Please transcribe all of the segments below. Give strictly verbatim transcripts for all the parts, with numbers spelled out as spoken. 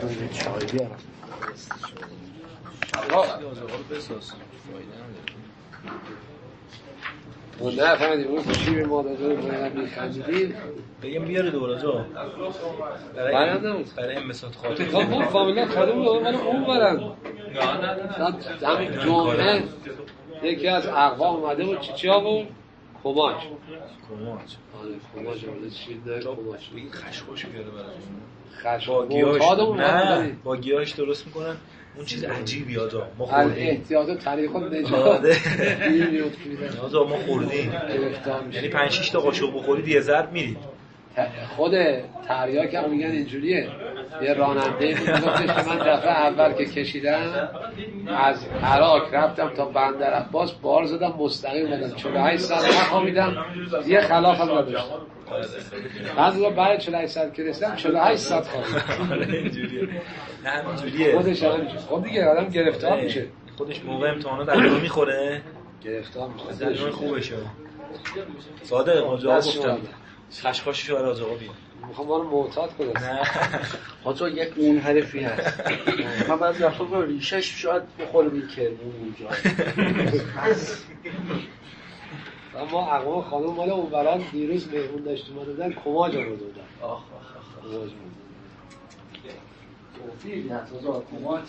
چای بیارم. ما نه فهمیدیم اون چی به ما داده رو باید میخندیدیم بگیم بیاره دوباره جا برای برای امسات خاطر خب اون فامیلا خودمون رو برای اون برن همین جمعه یکی از اقوام اومده بود چی چی ها بود؟ کماج کماج آره کماج آمده چی داره کماج بگید خشخاش بیاره برای خشخاش با گیاهش نه با گیاهش درست میکنن اون چیز عجیبی آجا ما خوردیم احتیاط و طریق نجات آجا ما خوردیم یعنی پنج شش تا قاشق بخورید یه ضرب میرید خود تریاک هم میگن اینجوریه یه راننده میگفتش که من دفعه اول که کشیدم از عراق رفتم تا بندر عباس بار زدم مستقیم اومدم چهل و هشت ساعت نخوابیدم یه خلاف هم نداشتم بعد بعد چهل و هشت ساعت که رسیدم چهل و هشت ساعت خوابیدم اینجوریه نه اینجوریه خودش هم خب دیگه آدم گرفتار میشه خودش موقع امتحانات دلو میخوره گرفتار میشه دلو خوبه شو صادق آجا گفتم خشخاشش رو آجا بیا میخوام ما رو معتاد کنم نه آجا یک منحرفی هست من بعضی وقتا با ریشش شاید بخوره این کرمون اونجا اما اقوام خانم مال اونوران دیروز مهمون داشت اومده بودن کماج آورده بودن آخ آخ آخ کماج توفیقی هست آجا کماج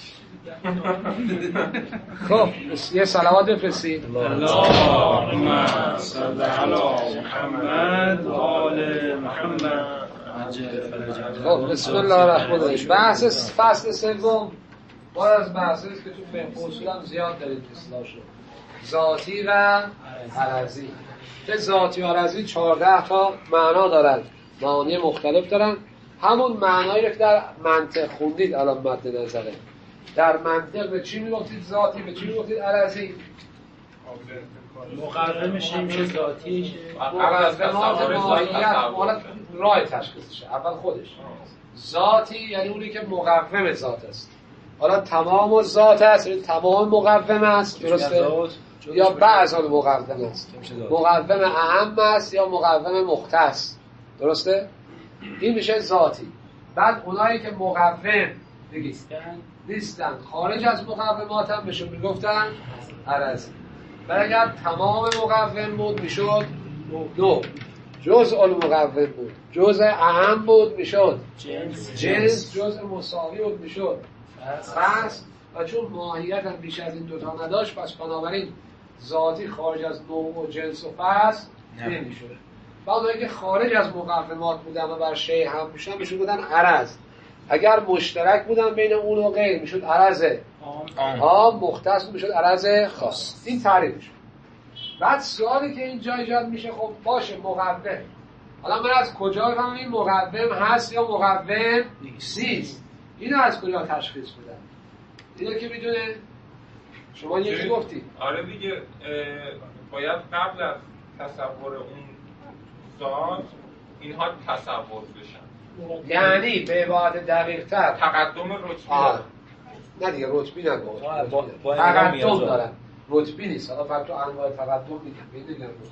خب یه صلوات بفرستید اللهم صل علی محمد و آل محمد. خب بسم الله الرحمن الرحیم. بحث فصل سوم باید از بحثی است که تو فقه اصول هم زیاد دارید اصلاح شد ذاتی و عرضی که ذاتی و عرضی چهارده تا معنا دارند معانی مختلف دارن همون معنایی که در منطق خوندید الان مد نظره در منطق به چی میگفتید ذاتی به چی میگفتید عرضی مقرمش میشه ذاتیش مقرمات ماهیت مالا راه تشخیصشه اول خودش ذاتی یعنی اونی که مقرم ذات است حالا تمام ذات است یعنی تمام مقرم است درسته یا بعض آن مقرم است مقرم اهم است یا مقرم مختص درسته این میشه ذاتی بعد اونایی که مقرم بگید نیستن خارج از مقرمات هم بهشون میگفتن عرضی و اگر تمام مقرم بود میشد دو جزء المقرم بود جزء اهم بود میشد جنس جنس جزء مساوی بود میشد پس و چون ماهیت هم بیش از این دوتا نداشت پس بنابراین ذاتی خارج از نوع و جنس و فصل نمیشد و اونایی که خارج از مقرمات بودن و بر شیء هم میشن میشون بودن عرض اگر مشترک بودن بین اون و غیر میشد عرض عام مختص میشد عرض خاص این تعریفش بعد سوالی که اینجا ایجاد میشه خب باشه مقرم حالا من از کجا بفهمم این مقرم هست یا مقرم نیست اینو از کجا تشخیص بدم اینو که میدونه شما یکی گفتی آره دیگه باید قبل از تصور اون ذات اینها تصور بشن یعنی به عبارت دقیق تر تقدم رتبی نه دیگه رتبی نگو تقدم دارن رتبی نیست حالا فقط تو انواع تقدم میگم بگم رتبی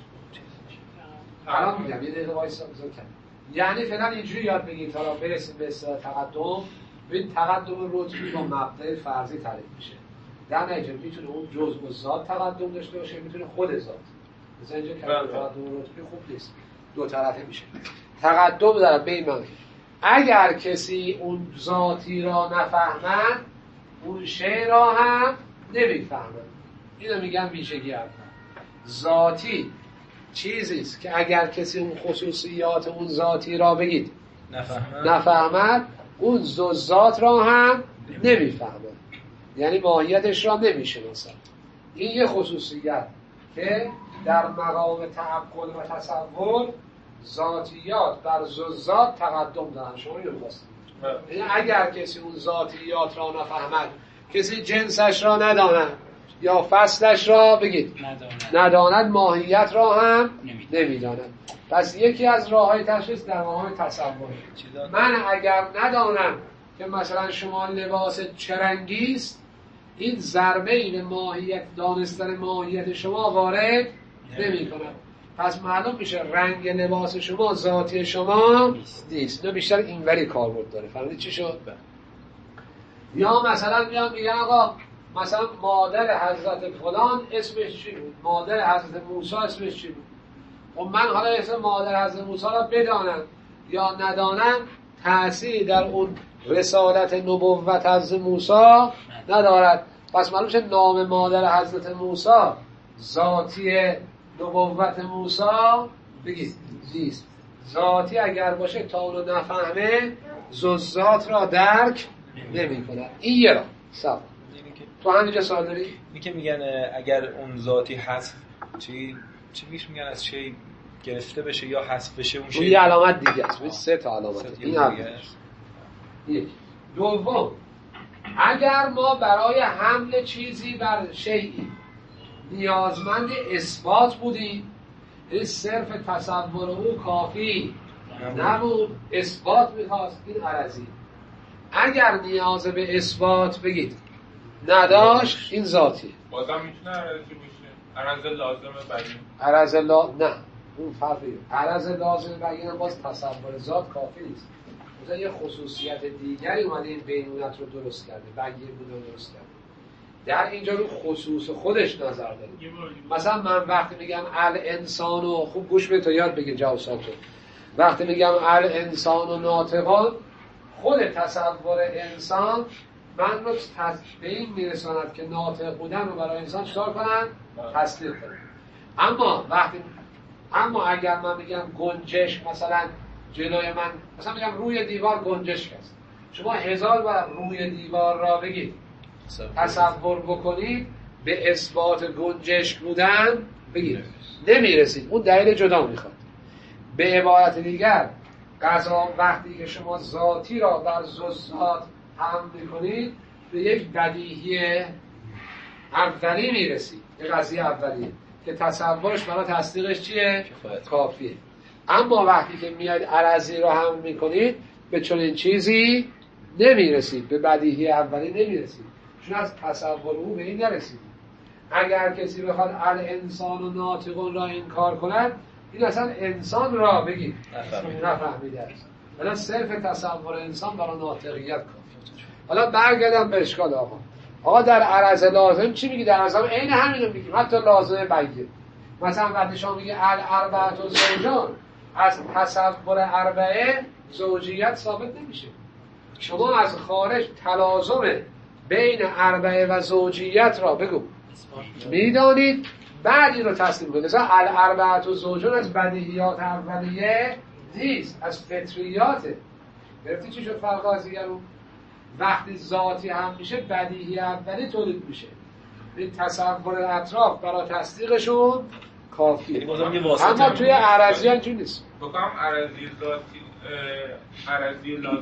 الان میگم یه دقیقه وایسا بزن کنم یعنی فعلا اینجوری یاد بگید تا برسیم به اصطلاح تقدم ببین تقدم رتبی با مبدأ فرضی تعریف میشه در نتیجه میتونه اون جزء و ذات تقدم داشته باشه میتونه خود ذات مثلا اینجا کلمه تقدم رتبی خوب نیست دو طرفه میشه تقدم داره به این معنی اگر کسی اون ذاتی را نفهمد اون شی را هم نمیفهمد اینو میگم ویژگی اول ذاتی چیزی است که اگر کسی اون خصوصیات اون ذاتی را بگید نفهمد نفهمد اون ذات را هم نمیفهمد یعنی ماهیتش را نمیشناسد این یه خصوصیت که در مقام تعقل و تصور ذاتیات بر ذات تقدم دارن شما اینو می‌خواستید یعنی اگر کسی اون ذاتیات را نفهمد کسی جنسش را نداند یا فصلش را بگید نداند نداند ماهیت را هم نمیداند پس یکی از راه‌های تشخیص در مقام تصور من اگر ندانم که مثلا شما لباس چه رنگی است این ضربه ای به ماهیت دانستن ماهیت شما وارد نمی‌کند پس معلوم میشه رنگ لباس شما ذاتی شما نیست نه بیشتر اینوری کاربرد داره فهمیدید چی شد یا مثلا میان میگن آقا مثلا مادر حضرت فلان اسمش چی بود، مادر حضرت موسی اسمش چی بود. و من حالا اسم مادر حضرت موسی را بدانم یا ندانم تأثیری در اون رسالت نبوت حضرت موسی ندارد. پس معلوم شد نام مادر حضرت موسی ذاتی نبوت موسی بگید نیست. ذاتی اگر باشه تا اونو نفهمه ذات را درک نمی کنه. این یه را سب تو همینجا سوال داری؟ این که میگن اگر اون ذاتی حذف چی چی میش میگن از چی گرفته بشه یا حذف بشه اون شی یه علامت دیگه است. سه تا علامت این اول. یک دوم اگر ما برای حمل چیزی بر شیئی نیازمند اثبات بودیم، این صرف تصور او کافی نبود، اثبات میخواست، این عرضی. اگر نیاز به اثبات بگید نداشت، این ذاتی. بازم میتونه عرضی باشه، عرض لازم بیان. عرض لا نه اون فرقی. عرض لازم بیان باز تصور ذات کافی نیست. مثلا یه خصوصیت دیگری اومده این بینونت رو درست کرده، بیان رو درست کرده. در اینجا رو خصوص خودش نظر داره. مثلا من وقتی میگم الانسان و خوب گوش به تو یاد بگیر جواباتو. وقتی میگم الانسان و ناطقان، خود تصور انسان من رو به این میرساند که ناطق بودن رو برای انسان چطور کنن؟ تصدیق کنن. اما وقتی اما اگر من میگم گنجش مثلا جلوی من، مثلا میگم روی دیوار گنجشک است، شما هزار بار روی دیوار را بگید تصور بکنید، به اثبات گنجشک بودن بگید نمیرسید. اون دلیل جدا میخواد. به عبارت دیگر قضا وقتی که شما ذاتی را بر ذات حمل میکنید به یک بدیهی اولی میرسید، یک قضیه اولیه که تصورش برای تصدیقش چیه؟ کافیه. اما وقتی که میاید عرضی را حمل میکنید به چنین چیزی نمیرسید، به بدیهی اولی نمیرسید، چون از تصور او به این نرسید. اگر کسی بخواد الانسان و ناطقون را انکار کند، این اصلا انسان را بگید نفهمیده است. حالا صرف تصور انسان برای ناطقیت کافی. حالا برگردم به اشکال آقا. آقا در عرض لازم چی میگی؟ در عرض عین همینو میگیم، حتی لازم بیه. مثلا وقتی شما میگی الاربعه و زوجان، از تصور اربعه زوجیت ثابت نمیشه. شما از خارج تلازم بین اربعه و زوجیت را بگو میدانید، بعد این رو تسلیم کنید. مثلا الاربعه و زوجان از بدیهیات اولیه نیست، از فطریاته. گرفتی چی شد فرق از دیگر رو؟ وقتی ذاتی هم میشه بدیهی اولی تولید میشه، این تصور اطراف برای تصدیقشون کافیه. اما توی عرضی هم چون نیست. بکنم عرضی ذاتی عرضی لازم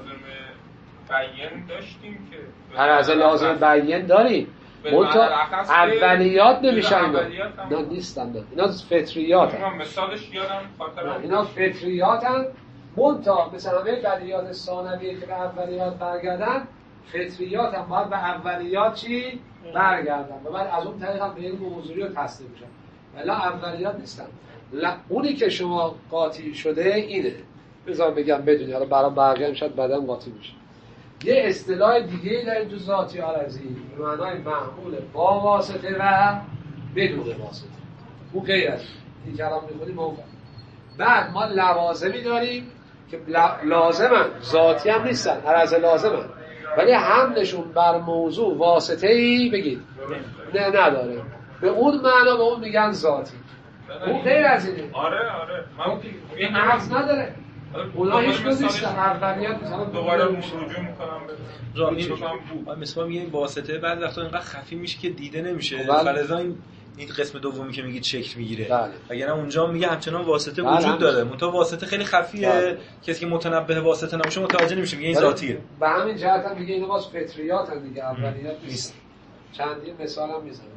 بیان داشتیم که عرض لازم بیان داریم، منتها اولیات نمیشن. اینا نیستن، اینا فطریات هم. مثالش یادم خاطر اینا فطریات هم، منتها مثلا همه بدیهیات ثانویه که به اولیات برگردن، فطریات هم باید به اولیات چی؟ برگردن و بعد از اون طریق هم به این موضوعی رو تصدیق میشن. ولی اولیات نیستن. اونی که شما قاطی شده اینه. بذار بگم بدونی، حالا برام بقیه هم شاید بعداً قاطی میشه. یه اصطلاح دیگه در تو ذاتی عرضی به معنای معمول با واسطه و بدون واسطه. اون غیر است. این کلام می‌خونیم اون. بعد ما لوازمی داریم که لازمن، ذاتی هم نیستن، عرض لازمن، ولی حملشون بر موضوع واسطه‌ای بگید نه نداره. به اون معنا به اون میگن ذاتی. اون غیر از اینه. آره آره. من این عرض نداره. اونا هیچ کدوم نیستن. اولیات مثلا دوباره رجوع می‌کنم به رامی بود. مثلا میگه واسطه بعد وقتا اینقدر خفی میشه که دیده نمیشه. فلزا این این قسم دومی که میگید شکل میگیره. اگر اونجا میگه همچنان واسطه بله. وجود داره، منتها واسطه خیلی خفیه. بله. کسی که متنبه واسطه نباشه متوجه نمیشه، میگه این ذاتیه. به همین جهت هم میگه اینا باز فطریات هم دیگه، اولیات نیست. چندین مثال هم میزنم.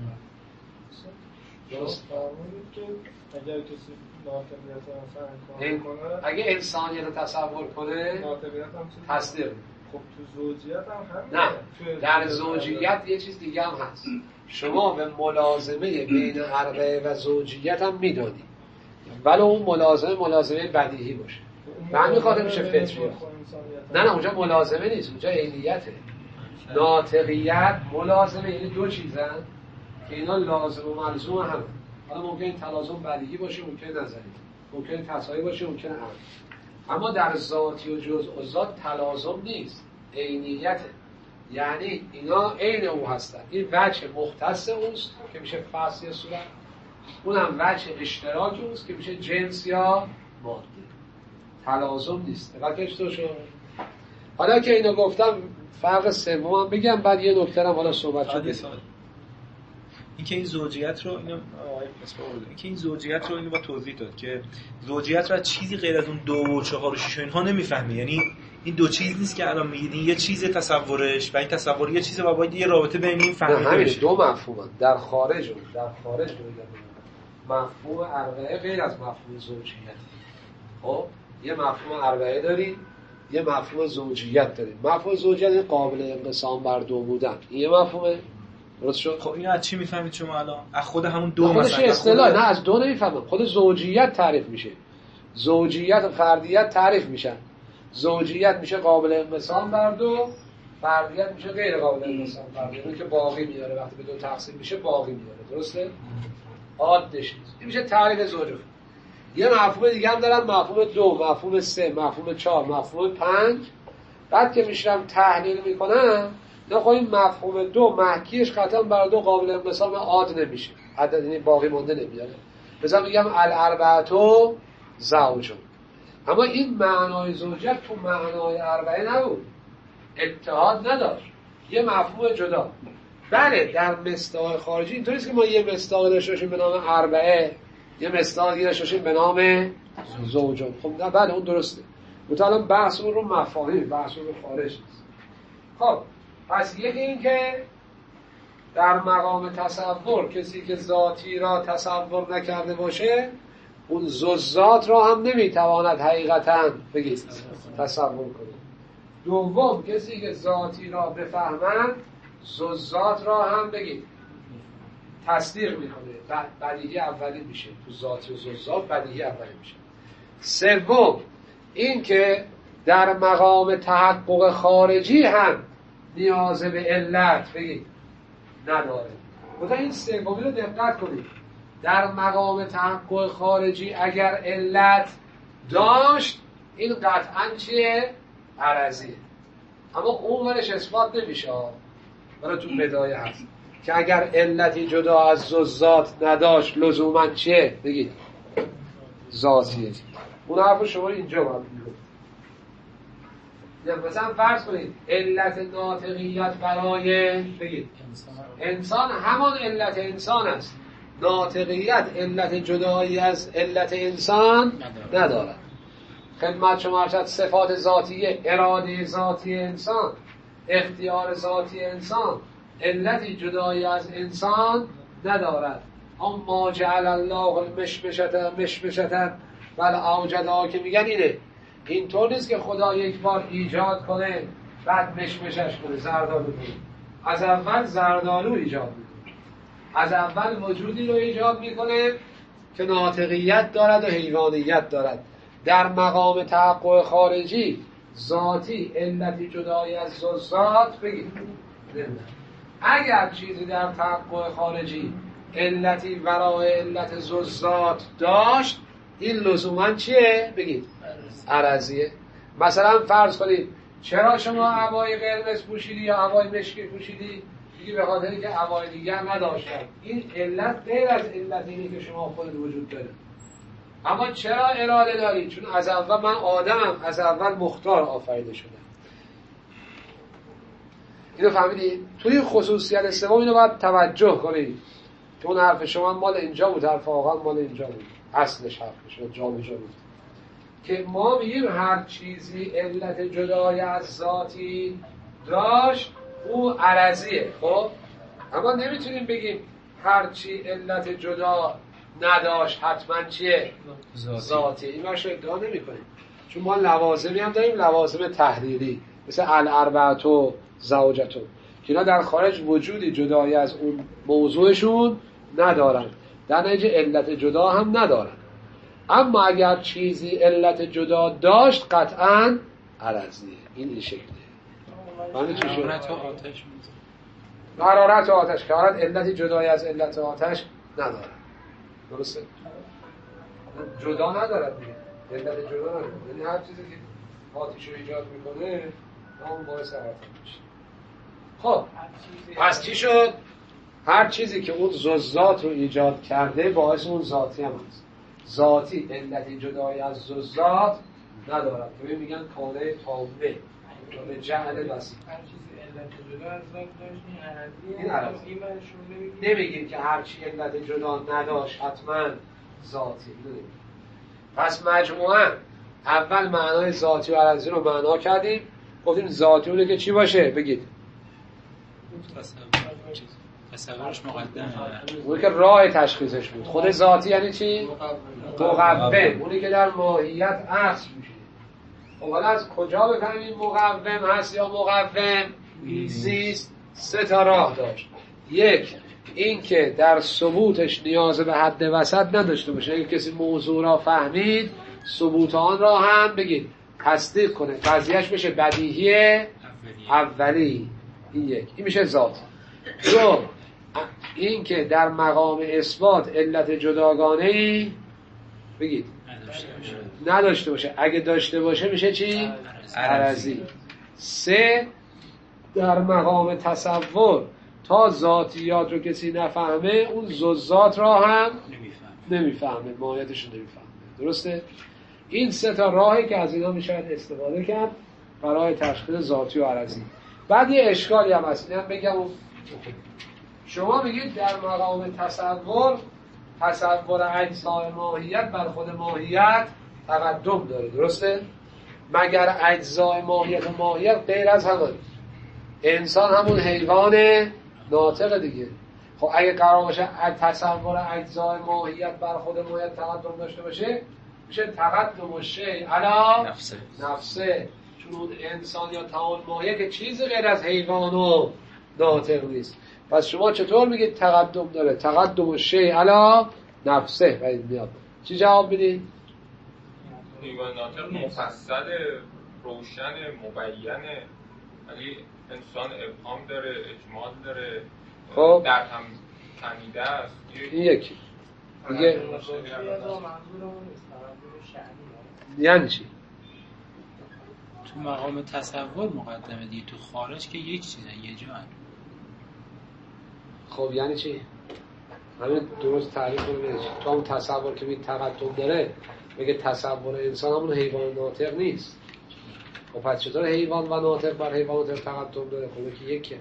درست فرمودید که اگر کسی ناطقیت رو فهم کنه، اگه انسانیت رو تصور کنه ناطقیت هم تصدیق. خب تو زوجیت هم همین. نه، در زوجیت یه چیز دیگه هم هست. شما به ملازمه بین اربعه و زوجیت هم میدونید، ولی اون ملازمه ملازمه بدیهی باشه. به همین خاطر میشه فطریات. نه نه اونجا ملازمه نیست، اونجا عینیته. ناطقیت ملازمه، یعنی دو چیزن که اینا لازم و ملزوم هم. حالا ممکن تلازم بدیهی باشه، ممکن نظری، ممکن تصاحی باشه، ممکن هم. اما در ذاتی و جزء و ذات تلازم نیست، عینیته. یعنی اینا عین او هستن. این وجه مختص اوست که میشه فصل یا صورت، اونم وجه اشتراک اوست که میشه جنس یا ماده. تلازم نیست. دقت تو شو. حالا که اینو گفتم فرق سوم بگم، بعد یه نکته هم حالا صحبت شد. این که این زوجیت رو اینو این که این زوجیت رو اینو با توضیح داد که زوجیت رو چیزی غیر از اون دو و چهار و شش و اینها نمیفهمی. یعنی این دو چیز نیست که الان میگید این یه چیز تصورش و این تصور یه چیزه و باید یه رابطه بین این فهمیده بشه. دو مفهومن در خارج در خارج مفهوم اربعه غیر از مفهوم زوجیت. خب یه مفهوم اربعه داریم، یه مفهوم زوجیت داریم. مفهوم زوجیت قابل انقسام بر دو بودن، این یه مفهومه. درست شد؟ خب اینو از چی میفهمید شما الان؟ از خود همون دو مثلا خودش اصطلاح، نه از دو نمیفهمم. خود زوجیت تعریف میشه، زوجیت و فردیت تعریف میشن. زوجیت میشه قابل انقسام بر دو، فردیت میشه غیر قابل انقسام بر دو. یعنی که باقی میاره، وقتی به دو تقسیم میشه باقی میاره. درسته؟ عادش نیست. این میشه تعریف زوجه. یه مفهوم دیگه هم دارن، مفهوم دو، مفهوم سه، مفهوم چهار، مفهوم پنج. بعد که میشم تحلیل میکنم، نه خب این مفهوم دو محکیش قطعا بر دو قابل انقسام عاد نمیشه، عدد یعنی باقی مونده نمیاره. مثلا میگم الاربعه زوج. اما این معنای زوجیت تو معنای اربعه نبود، اتحاد نداشت، یه مفهوم جدا. بله در مصداق خارجی اینطوریه که ما یه مصداق داشته باشیم به نام اربعه، یه مصداقی داشته باشیم به نام زوجون. خب نه بله اون درسته. مثلا بحث اون رو مفاهیم، بحث اون رو خارج نیست. خب پس یکی این که در مقام تصور کسی که ذاتی را تصور نکرده باشه، اون ذات را هم نمیتواند حقیقتا بگید تصور کنه. دوم کسی که ذاتی را بفهمند، ذات را هم بگید تصدیق میکنه، بدیهی اولی میشه. تو ذاتی و ذات بدیهی اولی میشه. سوم این که در مقام تحقق خارجی هم نیاز به علت بگید نداره. مثلا این سومی رو دقت کنید، در مقام تحقق خارجی اگر علت داشت این قطعا چیه؟ عرضیه. اما اون ورش اثبات نمیشه، برای تو بدایه هست که اگر علتی جدا از ذات نداشت لزوما چیه؟ بگید ذاتیه. اون حرف شما اینجا باید میگفت. مثلا فرض کنید علت ناطقیت برای بگید انسان همان علت انسان است، ناطقیت علت جدایی از علت انسان ندارد. خدمت شما ارشد صفات ذاتیه، اراده ذاتی انسان، اختیار ذاتی انسان علتی جدایی از انسان ندارد. اما جعل الله المشمشة مشمشة بل اوجدها که میگن اینه، اینطور نیست که خدا یک بار ایجاد کنه بعد مشمشش کنه، زردالو کنه. از اول زردالو ایجاد میکنه، از اول وجودی رو ایجاد میکنه که ناطقیت دارد و حیوانیت دارد. در مقام تحقق خارجی ذاتی علتی جدایی از ذات بگید. اگر چیزی در تحقق خارجی علتی ورای علت ذات داشت این لزوما چیه؟ بگید عرضیه. مثلا فرض کنید چرا شما عبای قرمز پوشیدی یا عبای مشکی پوشیدی؟ میگی به خاطری که عبای دیگر نداشتن. این علت غیر از علت اینه که شما خود وجود داره. اما چرا اراده دارید؟ چون از اول من آدمم، از اول مختار آفریده شدم. اینو فهمیدید؟ توی خصوصیت سوم اینو باید توجه کنید که اون حرف شما مال اینجا بود، حرف آقا مال اینجا بود، اصلش حرف شما جا به جا بود که ما میگیم هر چیزی علت جدای از ذاتی داشت او عرضیه. خب اما نمیتونیم بگیم هر چی علت جدا نداشت حتما چیه؟ ذاتی, ذاتی. این باش ادعا نمی کنیم، چون ما لوازمی هم داریم، لوازم تحریری مثل الاربعه زوجتون که اینا در خارج وجودی جدایی از اون موضوعشون ندارن، در نتیجه علت جدا هم ندارن. اما اگر چیزی علت جدا داشت قطعاً عرضیه. این این شکلیه. معنی چی شد؟ حرارت و آتش. حرارت و آتش که حرارت علتی جدای از علت آتش نداره. درسته؟ جدا ندارد دیگه. علت جدا نداره. یعنی هر چیزی که آتش رو ایجاد میکنه اون باعث حرارت میشه. خب پس چی شد؟ هر چیزی که اون ذات رو ایجاد کرده باعث اون ذاتی هم هست. ذاتی علتی جدای از ذات ندارد. که میگن کانه تامه به جهل وسیع. هر چیزی علت جدا از ذات داشت این عرضی این نمیگیم که هر چی علت جدا نداشت حتما ذاتی. پس مجموعاً اول معنای ذاتی و عرضی رو معنا کردیم. گفتیم ذاتی اونه که چی باشه؟ بگید تصورش مقدمه. اونه که راه تشخیصش بود. خود ذاتی یعنی چی؟ مقوم. اونه که در ماهیت اصل میشه. خب حالا از کجا بفهمیم مقوم هست یا مقوم نیست؟ سه تا راه داشت. یک، این که در ثبوتش نیاز به حد وسط نداشته باشه. اگه کسی موضوع را فهمید ثبوت آن را هم بگید تصدیق کنه، قضیهش بشه بدیهی اولی. این یک، این میشه ذات. دو، این که در مقام اثبات علت جداگانه‌ای بگید نداشته باشه. اگه داشته باشه میشه چی؟ عرضی. سه، در مقام تصور تا ذاتیات رو کسی نفهمه اون ذات را هم نمیفهمه، ماهیتش رو نمیفهمه. درسته؟ این سه تا راهی که از اینا میشه استفاده کرد برای تشخیص ذاتی و عرضی. بعد یه اشکالی هم هست، اینم بگم. شما میگید در مقام تصور تصور اجزای ماهیت بر خود ماهیت تقدم داره. درسته؟ مگر اجزای ماهیت و ماهیت غیر از همون انسان همون حیوان ناطق دیگه. خب اگه قرار باشه تصور اجزای ماهیت بر خود ماهیت تقدم داشته باشه میشه تقدم و شیء علی نفسه. نفسه چون اون انسان یا تعال ماهیت که چیز غیر از حیوان و ناطق نیست. پس شما چطور میگید تقدم داره؟ تقدم و شیء علی نفسه باید میاد. چی جواب بدید؟ حیوان ناطق مفصل، روشن، مبینه، ولی انسان ابهام داره، اجمال داره، خب در هم تنیده است. این یکی دیگه یعنی چی؟ تو مقام تصور مقدمه دیگه، تو خارج که یک چیزه، یه جا. خب یعنی چی؟ همین درست تعریف رو میدید. تو همون تصور که میگه تقدم داره میگه تصور انسان همون حیوان ناطق نیست. خب پس چطور حیوان و ناطق بر حیوان ناطق تقدم داره؟ خب که یکیه.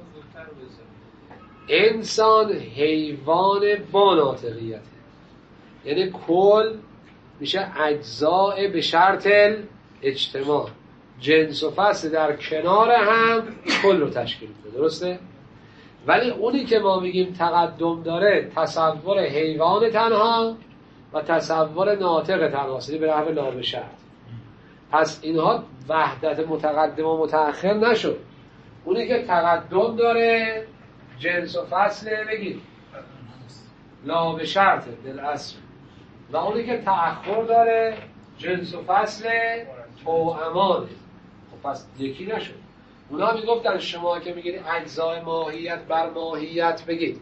انسان حیوان با ناطقیته، یعنی کل میشه اجزاء به شرط اجتماع، جنس و فصل در کنار هم کل رو تشکیل میده. درسته؟ ولی اونی که ما میگیم تقدم داره تصور حیوان تنها و تصور ناطق تنهاست، به نحو لا به شرط. پس اینها وحدت متقدم و متأخر نشد. اونی که تقدم داره جنس و فصل بگید لا به شرط بالاصل، و اونی که تأخر داره جنس و فصل توأمانه. خب پس یکی نشد. اونا میگفتن شما که میگید اجزای ماهیت بر ماهیت بگید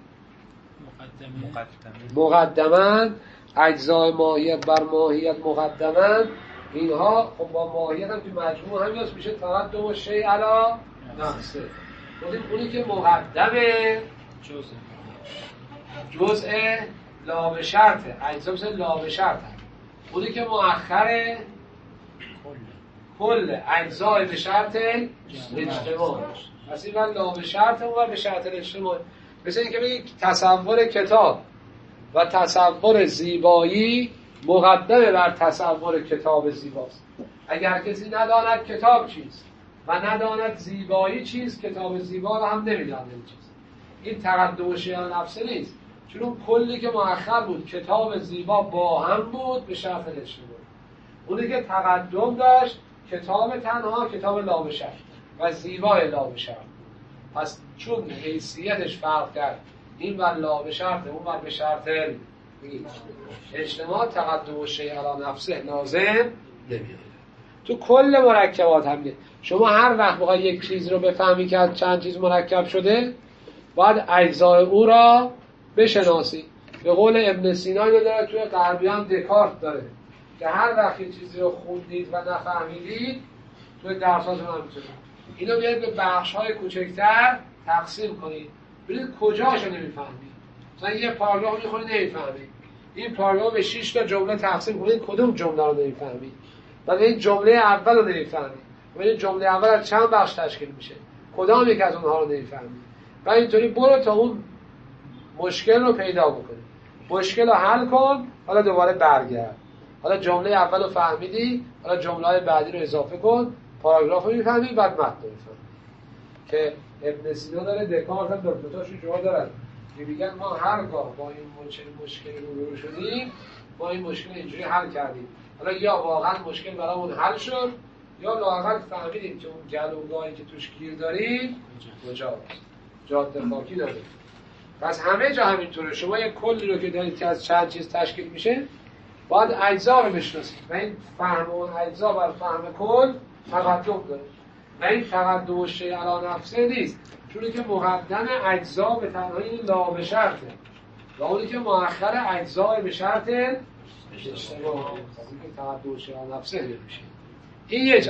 مقدماً، اجزای ماهیت بر ماهیت مقدماً، اینها خب با ماهیت هم که مجموع هم میشه تقدم و شیء علی نفسه. بودیم اونی که مقدمه جزء لا به شرطه، اجزا مثل لا به شرطه. اونی که مؤخره کل اجزای به شرط اجتماع. پس این من لا به شرط و به شرط اجتماع. مثل این که بگی تصور کتاب و تصور زیبایی مقدمه بر تصور کتاب زیباست. اگر کسی نداند کتاب چیست و نداند زیبایی چیست، کتاب زیبا رو هم نمیداند چیست. این تقدم و شیء نفسه نیست، چون اون کلی که مؤخر بود کتاب زیبا با هم بود به شرط اجتماع. اونی که تقدم داشت کتاب تنها کتاب لا به شرط و زیبای لا به شرط. پس چون حیثیتش فرق کرد، این بر لا به شرط اون بر به شرط اجتماع، تقدم و شیء علی نفسه لازم نمیاد. تو کل مرکبات هم میگه. شما هر وقت بخوای یک چیز رو بفهمی که از چند چیز مرکب شده باید اجزای او را بشناسی. به قول ابن سینا اینو داره توی غربیان دکارت داره که هر وقت یه چیزی رو خوندید و نفهمیدید توی درساتون هم میتونید اینو بیاید به بخش‌های کوچکتر تقسیم کنید. ببینید کجاشو نمیفهمید. مثلا یه پاراگراف میخونید نمیفهمید. این پاراگراف به شش تا جمله تقسیم کنید کدوم جمله رو نمیفهمید. بعد این جمله اول رو نمیفهمید. ببینید جمله اول از چند بخش تشکیل میشه. کدام یک از اونها رو نمیفهمید. و اینطوری برو تا اون مشکل رو پیدا بکنی. مشکل رو حل کن، حالا دوباره برگرد. حالا جمله اول رو فهمیدی، حالا جمله بعدی رو اضافه کن، پاراگراف رو میفهمی، بعد متن رو میفهمی. که ابن سینا داره، دکارت هم داره، دوتاشو جواب دارن. میگن ما هرگاه با این مشکل مشکل روبرو شدیم، ما این مشکل اینجوری حل کردیم. حالا یا واقعا مشکل برامون حل شد، یا لااقل فهمیدیم که اون گلوگاهی که توش گیر داریم کجاست. جاده خاکی نداره. پس همه جا همینطوره. شما یک کلی رو که دارید که از چند چیز تشکیل میشه باید اجزا رو بشناسید و این فهم اون اجزا بر فهم کل تقدم داره و این تقدم و شیء علی نفسه نیست، چونی که مقدم اجزا به تنهایی لا به شرطه و اونی که مؤخر اجزا به شرط اشتباه که تقدم و شیء علی نفسه نمیشه. این یه جا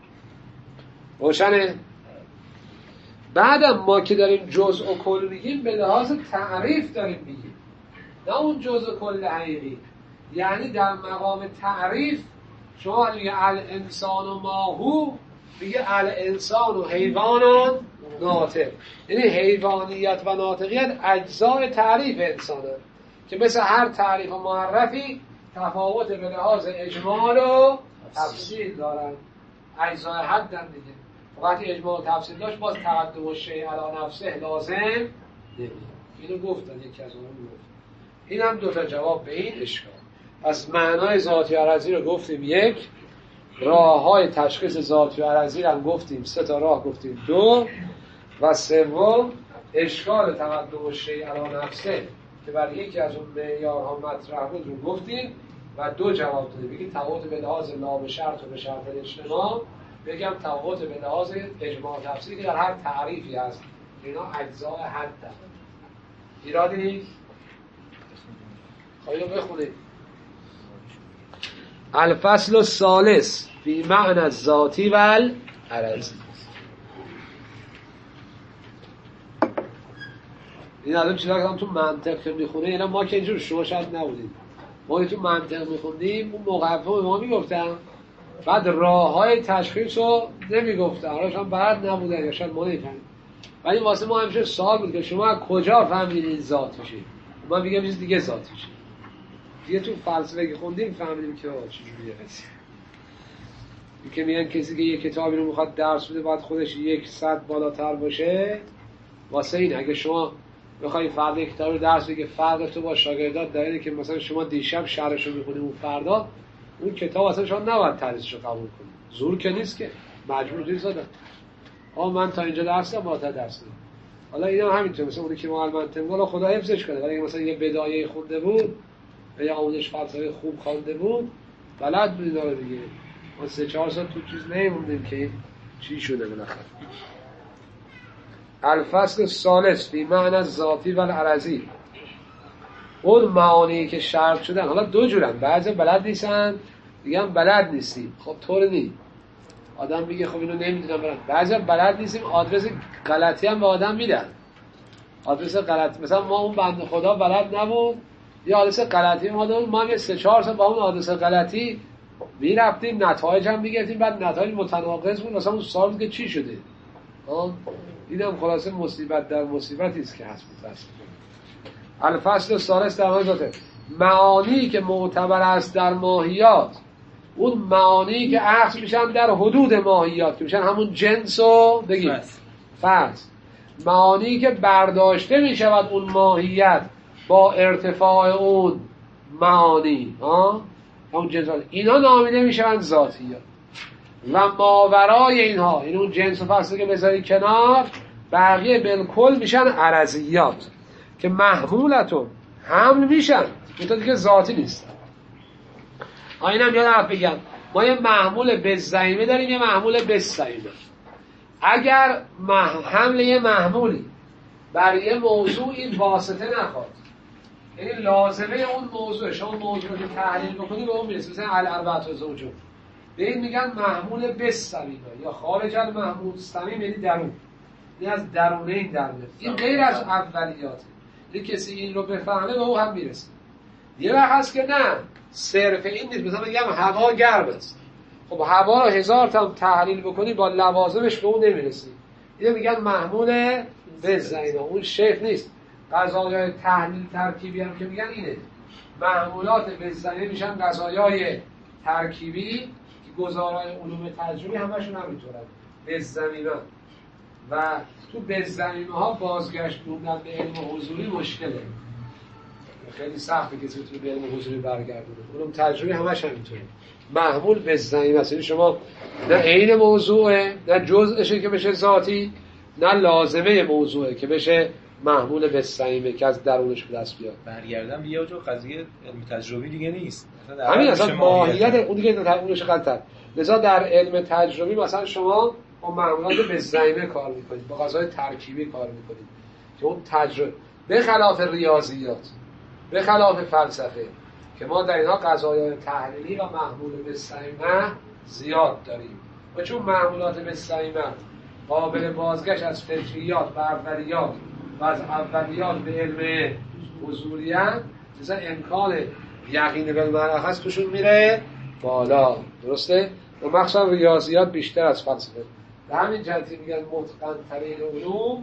روشنه. بعدم ما که داریم جزء و کل میگیم به لحاظ تعریف داریم میگیم، نه اون جزء و کل حقیقی. یعنی در مقام تعریف شما میگه الانسان و ماهو، میگه الانسان و حیوان و ناطق. یعنی حیوانیت و ناطقیت اجزای تعریف انسانه که مثل هر تعریف و معرفی تفاوت به لحاظ اجمال و تفصیل دارن. اجزای حد هم دیگه وقتی اجمال و تفصیل داشت باز تقدم و شیء علی نفسه لازم نمیاد. اینو گفتن یکی از اون گفت. این هم دو تا جواب به این اشکال. پس معنای ذاتی و عرضی رو گفتیم یک، راه‌های تشخیص ذاتی و عرضی رو هم گفتیم سه تا راه گفتیم دو، و سوم اشکال تقدم و شیء علی نفسه که برای یکی از اون معیارها مطرح بود رو گفتیم و دو جواب دادیم. بگیم تفاوت به لحاظ لا به شرط و به شرط اجتماع، بگم تفاوت به لحاظ اجماع تفصیلی که در هر تعریفی هست. اینا اجزای حد دارن. ایرادی نیست؟ خواهی رو بخونید. الفصل الثالث فی معنی الذاتی و العرضی. این الان چیزا که تو منطق میخونه، اینا ما که اینجور شما شاید نبودیم. ما که تو منطق میخوندیم اون موقفه به ما میگفتن، بعد راه های تشخیص رو نمیگفتن، حالا شما بلد نبودن یا شاید ما نمیفهمیم. ولی واسه ما همیشه سوال بود که شما کجا فهمیدین ذات میشه؟ ما میگم چیز دیگه ذات میشه. دیگه تو فلسفه که خوندیم فهمیدیم که چجوریه. که میگن کسی که یک کتابی رو میخواد درس بده باید خودش یک سطح بالاتر باشه. واسه این اگه شما بخوای فردا یک کتاب رو درس بدی که فرق تو با شاگردات در اینه که مثلا شما دیشب شرحش رو میخونی اون فردا اون کتاب اصلا شما نباید تدریسش رو قبول کنید. زور که نیست که مجبور نیست دادن. آ من تا اینجا درس دادم بالاتر درس بدم. حالا اینا هم همینطوره. مثلا اونی که معلم تنقل خدا حفظش کنه، ولی مثلا یه بدایه خونده بود یا آموزش فلسفه خوب خوانده بود بلد بود اینا رو دیگه. ما سه چهار سال تو چیز نمیموندیم که چی شده بالاخره. الفصل الثالث فی معنی الذاتی و العرضی. اون معانی که شرط شدن حالا دو جورن، بعضی بلد نیستن دیگه هم بلد نیستیم. خب طور نی آدم میگه خب اینو نمیدونم بلد. بعضی هم بلد نیستیم، آدرس غلطی هم به آدم میدن. آدرس غلط مثلا ما اون بنده خدا بلد نبود یه آدرس غلطی ما دادن، ما هم سه چهار سال با اون آدرس غلطی میرفتیم نتایج هم میگرفتیم، بعد نتایج متناقض بود. مثلا اون سوال که چی شده ها، اینم خلاصه مصیبت در مصیبتی است که هست. متاسفانه الفصل الثالث در مورد معانی که معتبر است در ماهیات، اون معانی که اخذ میشن در حدود ماهیات که میشن همون جنس و بگیم فرض، معانی که برداشته میشود اون ماهیت با ارتفاع اون معانی ها همون جنس، اینا نامیده میشن ذاتیات. و ماورای اینها، این اون جنس و فصل که بذاری کنار، بقیه بالکل میشن عرضیات که محمولتون حمل میشن، اینطور دیگه ذاتی نیست. آینم یاد حرف بگم، ما یه محمول بالزعیمه داریم، یه محمول بالصمیمه. اگر مح... حمل یه محمولی بر یه موضوعی واسطه نخواد، یعنی لازمه اون موضوع، شما موضوع رو تحلیل بکنی به اون میرسی، مثلا الاربعه زوجون، به این میگن محمول بالصمیمه یا خارج المحمول. صمیم یعنی درون، این از درونه این در میاد. این غیر از اولیاته. یه کسی این رو بفهمه به او هم میرسه. یه وقت هست که نه، صرف این نیست. مثلا میگم هوا گرم است، خب هوا رو هزار تا تحلیل بکنی با لوازمش به اون نمیرسی. اینو میگن محمول بالزعیمه. اون شیخ نیست. قضایای تحلیل ترکیبی هم که میگن اینه. محمولات بالزعیمه میشن قضایای ترکیبی که گزارای علوم تجربی همشون همینطورن، بالزعیمه. و تو بالزعیمه ها بازگشت خوندن به علم حضوری مشکله، خیلی سخته کسی تو به علم حضوری برگردونه. علوم تجربی همش همینطوره. محمول بالزعیمه است، یعنی شما نه عین موضوعه، نه جزءشه که بشه ذاتی، نه لازمه موضوعه که بشه محمول بالزعیمه که از درونش به دست بیاد. برگردم یه جا قضیه علم تجربی دیگه نیست، همین اصلا ماهیت اون دیگه اونش قلتر. لذا در علم تجربی مثلا شما با محمولات بالزعیمه کار میکنید، با قضای ترکیبی کار میکنید که اون تجربه، به خلاف ریاضیات، به خلاف فلسفه که ما در اینها قضایای تحلیلی و محمول بالزعیمه زیاد داریم. و چون محمولات بالزعیمه قابل بازگشت از فطریات به اولیات و از اولیات به علم حضوریت، مثلا امکان یقین بالمرخص توشون میره بالا. درسته؟ و مخصوصا ریاضیات بیشتر از فلسفه. به همین جهتی میگن متقن ترین علوم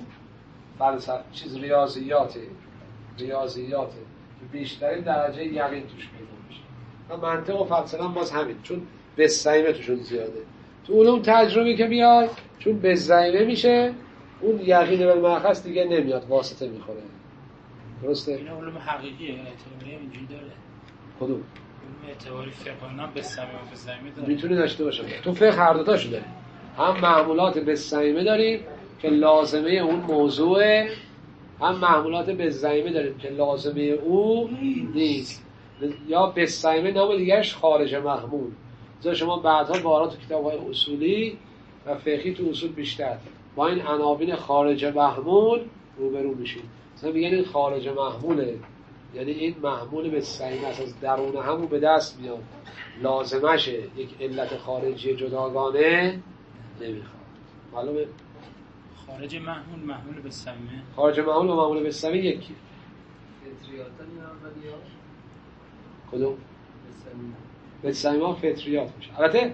فلسفه چیز ریاضیاته، ریاضیاته که بیشترین درجه یقین توش پیدا میشه. و منطق و فلسفه هم باز همین، چون بالزعیمه توشون زیاده. تو علوم تجربی که میاد چون بالزعیمه میشه، اون یقین بالمرخص دیگه نمیاد، واسطه میخوره. درسته؟ این علوم حقیقیه، اعتباری اینجوری داره. کدوم؟ علوم اعتباری فقهانه بالزعیمه و بالزعیمه داره. میتونه داشته باشه. تو فقه هر دو تاشو داره. هم معمولات بالزعیمه داریم که لازمه اون موضوعه، هم معمولات بالزعیمه داریم که لازمه او نیست. یا بالزعیمه نام دیگرش خارج محمول. مثلا شما بعدها بارها تو کتاب‌های اصولی و فقهی تو اصول بیشتر با این عناوین خارج محمول روبرو میشید. مثلا میگن این خارج محموله، یعنی این محمول بالزعیمه از درون همون به دست میاد، لازمشه یک علت خارجی جداگانه نمیخواد. معلومه؟ خارج محمول محمول بالزعیمه، خارج محمول و محمول بالزعیمه یکی. فطریات اولیات کدوم؟ بالزعیمه ها فطریات میشه. البته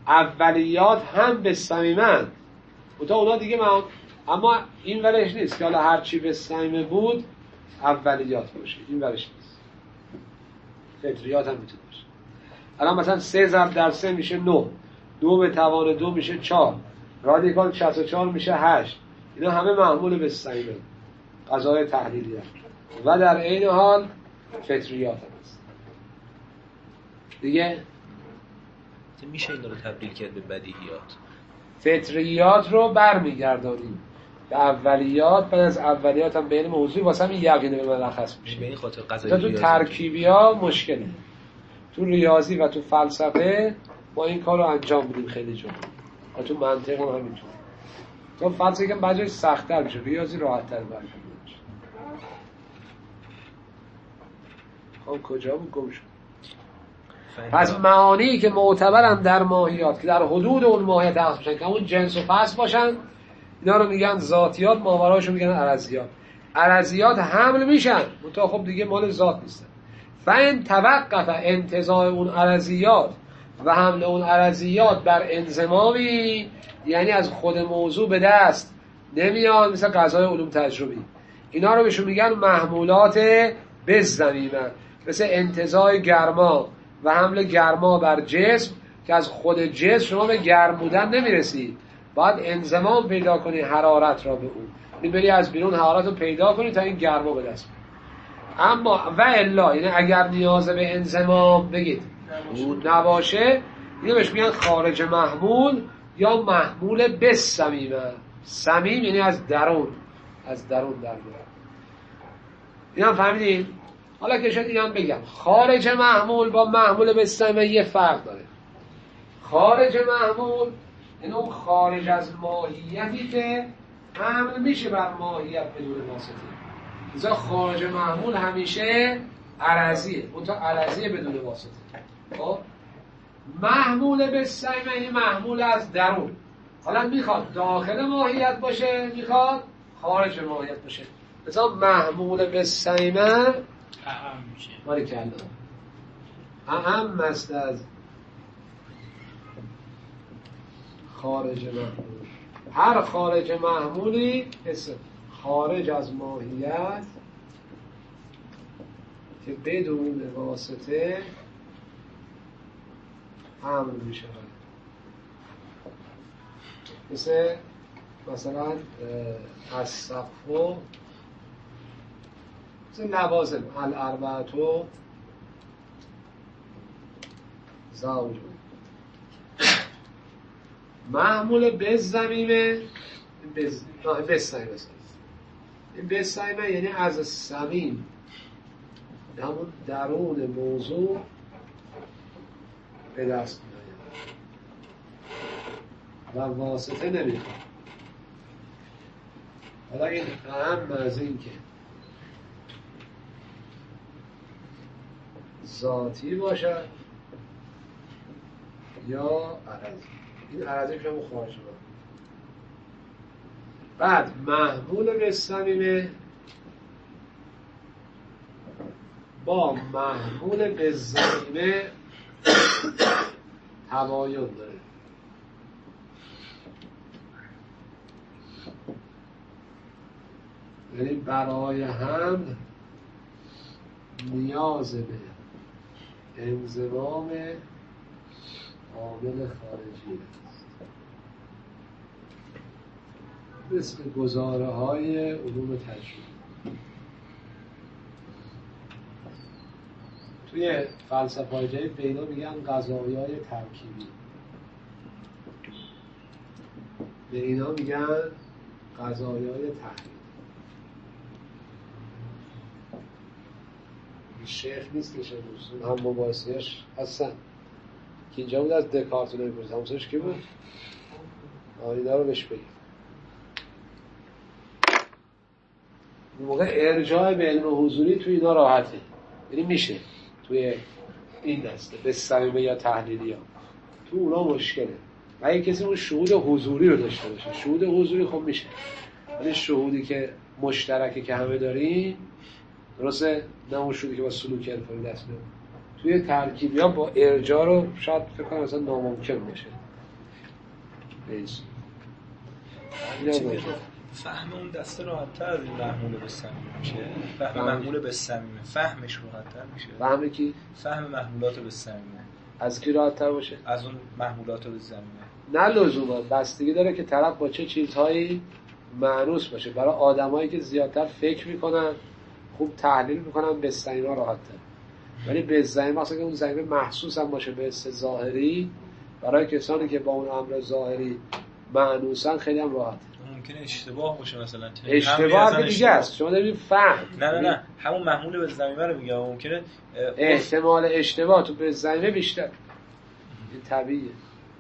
اولیات هم بالزعیمه، تا اونا دیگه من... اما این ورش نیست که حالا هر چی بالزعیمه بود اولیات باشه، این ورش نیست. فطریات هم میتونه باشه. الان مثلا سه ضرب در سه میشه نه، دو به توان دو میشه چهار، رادیکال شصت و چهار میشه هشت. اینا همه معمول بالزعیمه، قضای تحلیلی هست و در عین حال فطریات هم هست دیگه. میشه این رو تبدیل کرد به بدیهیات. فطریات رو برمیگردانیم به اولیات، بعد از اولیات هم به علم موضوعی واسه همین یقین به ملخص میشه. به این خاطر قضایی تو ترکیبی ها مشکله، تو ریاضی و تو فلسفه ما این کار رو انجام بدیم خیلی جا، و تو منطق هم همینطور. تو فلسفه که بجای سخت‌تر میشه، ریاضی راحت‌تر برمیشه. خب کجا بود گم شد؟ پس معانی که معتبرن در ماهیات که در حدود اون ماهیت هست باشن، که اون جنس و فصل باشن، اینا رو میگن ذاتیات، ماوراشو میگن عرضیات. عرضیات حمل میشن، منتها خب دیگه مال ذات نیستن. فین توقف انتزاع اون عرضیات و حمل اون عرضیات بر انضمامی، یعنی از خود موضوع به دست نمیاد، مثل قضای علوم تجربی، اینا رو بهشون میگن محمولات بالزعیمه، مثل انتزاع گرما و حمل گرما بر جسم که از خود جسم شما به گرم بودن نمیرسید، باید انضمام پیدا کنی حرارت را به اون، این بری از بیرون حرارت رو پیدا کنی تا این گرما به دست بیاد. اما و الا، یعنی اگر نیاز به انضمام بگید نباشه، اینو بهش میگن خارج محمول یا محمول بالصمیمه. صمیم یعنی از درون، از درون در میاد. اینا فهمیدین؟ حالا که شد اینم بگم، خارج محمول با محمول بالصمیمه یه فرق داره. خارج محمول این اون خارج از ماهیتی که حمل میشه بر ماهیت بدون واسطه. لذا خارج محمول همیشه عرضیه، اون تا عرضیه بدون واسطه. خب محمول به سیمه این محمول از درون، حالا میخواد داخل ماهیت باشه میخواد خارج ماهیت باشه. لذا محمول به سیمه اهم میشه. باری کلا اهم است از خارج محمول. هر خارج محمولی اسم خارج از ماهیت که بدون واسطه حمل می شود. مثل مثلا از صفو مثل لوازم الاربعتو زوجون. محمول بالضمیمه بالصمیمه این بالصمیمه یعنی از صمیم، همون درون موضوع به دست می‌آید و واسطه نمیخواد. حالا این اهم از این که ذاتی باشد یا عرضی. این عرضی که همون خارج شد. بعد محمول بالصمیمه با محمول بالضمیمه تباین داره. یعنی برای حمل نیاز به انضمام عامل خارجی است، مثل گزاره های علوم تجربی. توی فلسفه های جدید به اینا میگن قضایای ترکیبی، به اینا میگن قضایای تحلیل. شیخ نیستش امروز، هم مباحثه‌اش هستن که اینجا بود از دکارت رو نمی‌پرسید. همونسش کی بود؟ آیده رو بهش بگید. این موقع ارجاع به علم حضوری توی اینا راحته، یعنی میشه توی این دسته به صمیمه یا تحلیلی ها تو اونا مشکله. و اگه کسی اون شهود حضوری رو داشته باشه، شهود حضوری خب میشه، ولی شهودی که مشترکه که همه داریم درسته، نه اون شهودی که با سلوک عرفانی دست میاد توی ترکیبی ها با ارجاع رو شاید فکر کنم اصلا ناممکن باشه. فهم اون دسته راحت‌تر از این محمول به صمیمه میشه. فهم محمول به صمیمه فهمش راحت‌تر میشه. فهم کی؟ فهم محمولات به صمیمه از کی راحت‌تر باشه؟ از اون محمولات به صمیمه. نه لزوما، بستگی داره که طرف با چه چیزهایی معنوس باشه. برای آدمایی که زیادتر فکر میکنن، خوب تحلیل میکنن، به صمیمه راحت‌تر. ولی به صمیمه اصلا که اون صمیمه محسوس هم باشه به حس ظاهری، برای کسانی که با اون امر ظاهری معنوسن خیلی هم راحته. ممکنه اشتباه باشه، مثلا اشتباه دیگه است. شما دارید فهم نه نه نه همون محمول به صمیمه رو میگم. ممکنه احتمال اشتباه تو به صمیمه بیشتر، این طبیعیه.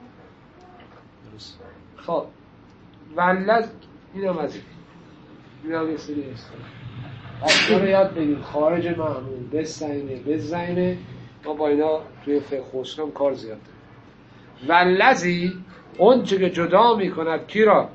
درست. خب ولذ اینم از این اینم یه سری اصلا رو یاد بگیم. خارج محمول به صمیمه به صمیمه ما با اینا توی فقه حسن کار زیاد داریم. ولذی اون چه که جدا میکند کی را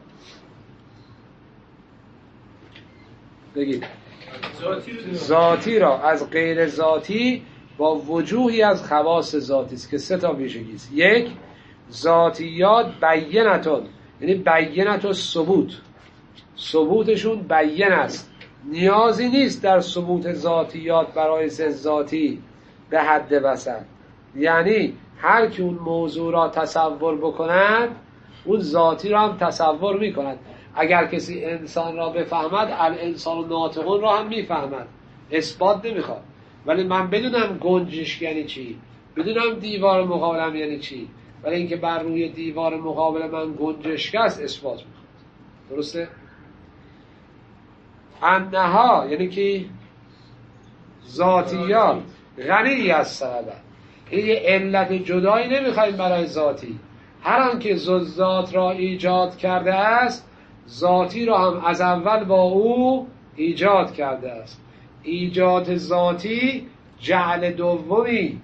بگید ذاتی, ذاتی را از غیر ذاتی با وجوهی از خواص ذاتی است که سه تا ویژگی است. یک، ذاتیات بینتون، یعنی بینت و ثبوت، ثبوتشون بین است، نیازی نیست در ثبوت ذاتیات برای سه ذاتی به حد وصل. یعنی هر کی اون موضوع را تصور بکند اون ذاتی را هم تصور میکند. اگر کسی انسان را بفهمد الانسان ناطقون را هم میفهمد، اثبات نمیخواد. ولی من بدونم گنجشک یعنی چی، بدونم دیوار مقابلم یعنی چی، ولی اینکه بر روی دیوار مقابل من گنجشک است اثبات میخواد. درسته؟ انها یعنی که ذاتیات غنی از سبب، این علت جدایی نمیخوایم برای ذاتی. هر آنکه ذات را ایجاد کرده است ذاتی را هم از اول با او ایجاد کرده است. ایجاد ذاتی جعل دومی،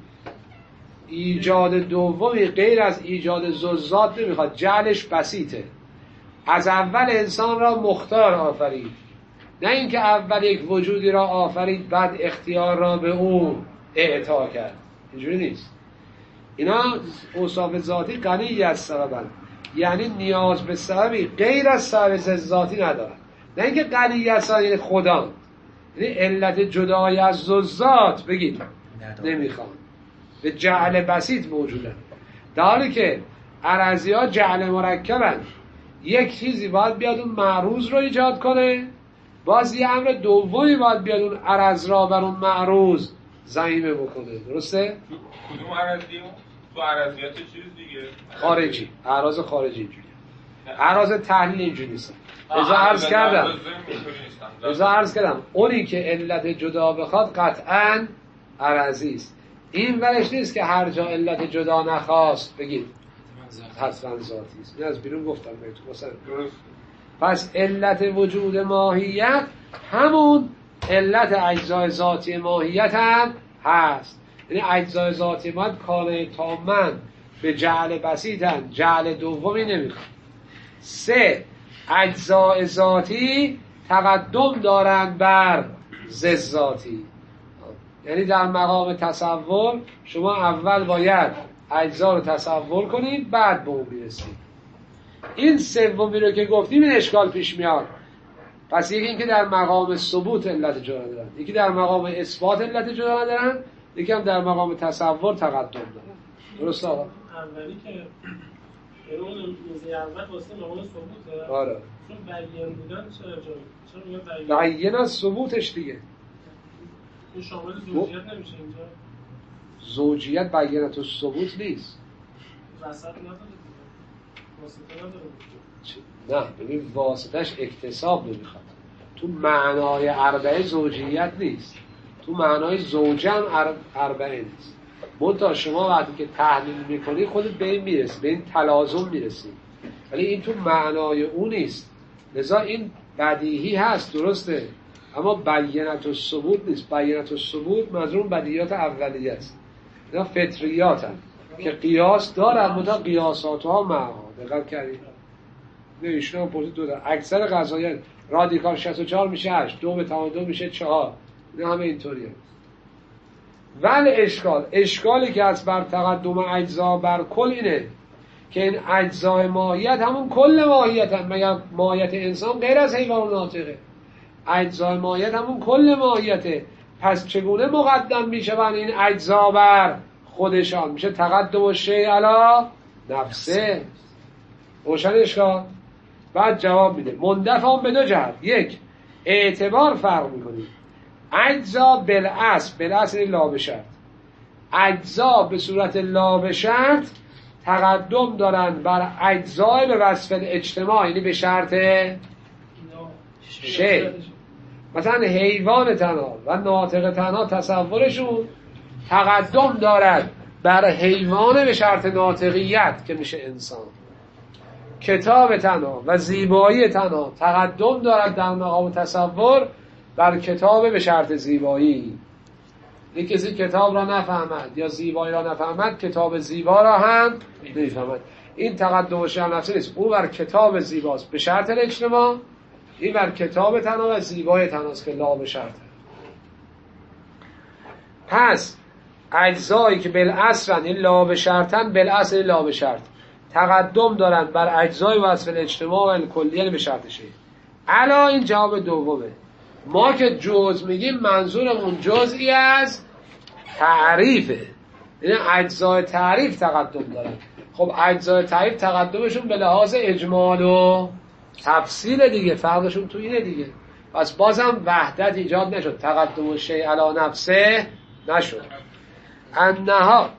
ایجاد دومی غیر از ایجاد ذات نمیخواد، جعلش بسیطه. از اول انسان را مختار آفرید، نه اینکه اول یک وجودی را آفرید بعد اختیار را به او اعطا کرد. اینجوری نیست. اینا اوصاف ذاتی غنی از سببن، یعنی نیاز به سببی غیر از سبب ذاتی ندارن. نه اینکه غنی از سبب خدا، یعنی علت جدای از ذات بگید نمیخوان، به جعل بسیط موجودن. در حالی که عرضی ها جعل مرکبن، یک چیزی باید بیاد اون معروض رو ایجاد کنه، باز یه امر دومی باید بیاد اون عرض را بر اون معروض زعیمه بکنه. درسته؟ کدوم عرضی؟ تو عرضیات چیز دیگه خارجی، اعراض خارجی اینجوری، اعراض تحلیل اینجوری نیست. ازا عرض کردم ازا عرض کردم اونی که علت جدا بخواد قطعاً عرضی است. این ورش نیست که هر جا علت جدا نخواست بگید حتما ذاتی است. من از بیرون گفتم بهتون مثلا. پس علت وجود ماهیت همون علت اجزای ذاتی ماهیت هم هست. یعنی اجزای ذاتی ماهیت کانه تامن به جعل بسیطن، جعل دومی نمیخواد. سه، اجزای ذاتی تقدم دارند بر ضد ذاتی. یعنی در مقام تصور شما اول باید اجزا رو تصور کنید بعد به اون میرسید. این سومی رو که گفتیم این اشکال پیش میاد. پس یکی این که در مقام ثبوت علت جدا دارن، یکی در مقام اثبات علت جدا دارن، یکی هم در مقام تصور تقدم دارن. درست آقا؟ اولی که اون میزه اول واسه مقام ثبوته. آره. چون بیان بودن چرا جا؟ چون بیان بیان از ثبوتش دیگه. این شامل زوجیت نمیشه اینجا؟ زوجیت بیانت و ثبوت نیست. وسط نداره واسطه نه نداره. ببین واسطش اکتساب نمیخواد. تو معنای اربعه زوجیت نیست، تو معنای زوجم اربعه نیست. منتها شما وقتی که تحلیل میکنی خودت به این میرسی، به این تلازم میرسی، ولی این تو معنای اون نیست. لذا این بدیهی هست، درسته، اما بیانت و ثبوت نیست. بیانت و ثبوت منظور بدیهیات اولیه است، اینا فطریات هم که قیاس دارن، منتها قیاسات ها معها. دقت کردید؟ نه ایشون هم پرسید دو دارن. اکثر قضایای رادیکال شصت و چهار میشه هشت، دو به تمام دو میشه چهار، اینا همه اینطوریه. ولی اشکال اشکالی که از بر تقدم اجزا بر کل اینه که این اجزای ماهیت همون کل ماهیت هم. مگر ماهیت انسان غیر از حیوان ناطقه؟ اجزای ماهیت همون کل ماهیته. پس چگونه مقدم میشه این اجزا بر خودشان؟ میشه تقدم و شیء علی نفسه. روشن اشکال؟ بعد جواب میده مندفعان به دو جهت. یک، اعتبار فرق میکنیم. اجزا بالاصل، بالاصل لا به شرط، اجزا به صورت لا به شرط تقدم دارن بر اجزای به وصف اجتماع، یعنی به شرط شیء. مثلا حیوان تنها و ناطق تنها تصورشون تقدم دارد بر حیوان به شرط ناطقیت که میشه انسان. کتاب تنها و زیبایی تنها تقدم دارد در مقام تصور بر کتاب به شرط زیبایی. یک کسی کتاب را نفهمد یا زیبایی را نفهمد، کتاب زیبا را هم نفهمد. این تقدم و شیء نفسی نیست، او بر کتاب زیباست به شرط اجتماع، این بر کتاب تنها و زیبای تنهاست که لا به شرط. پس اجزایی که بالاصل این لا به شرطن، بالاصل لا به شرط تقدم دارن بر اجزای وصف اجتماع و کلیه به شرط شیء. الا این جواب دومه. ما که جز میگیم منظورمون جزئی از تعریفه، یعنی اجزای تعریف تقدم دارن. خب اجزای تعریف تقدمشون به لحاظ اجمال و تفصیل دیگه، فرقشون تو اینه دیگه. پس بازم وحدت ایجاد نشد، تقدم و شیء علی نفسه نشد. انها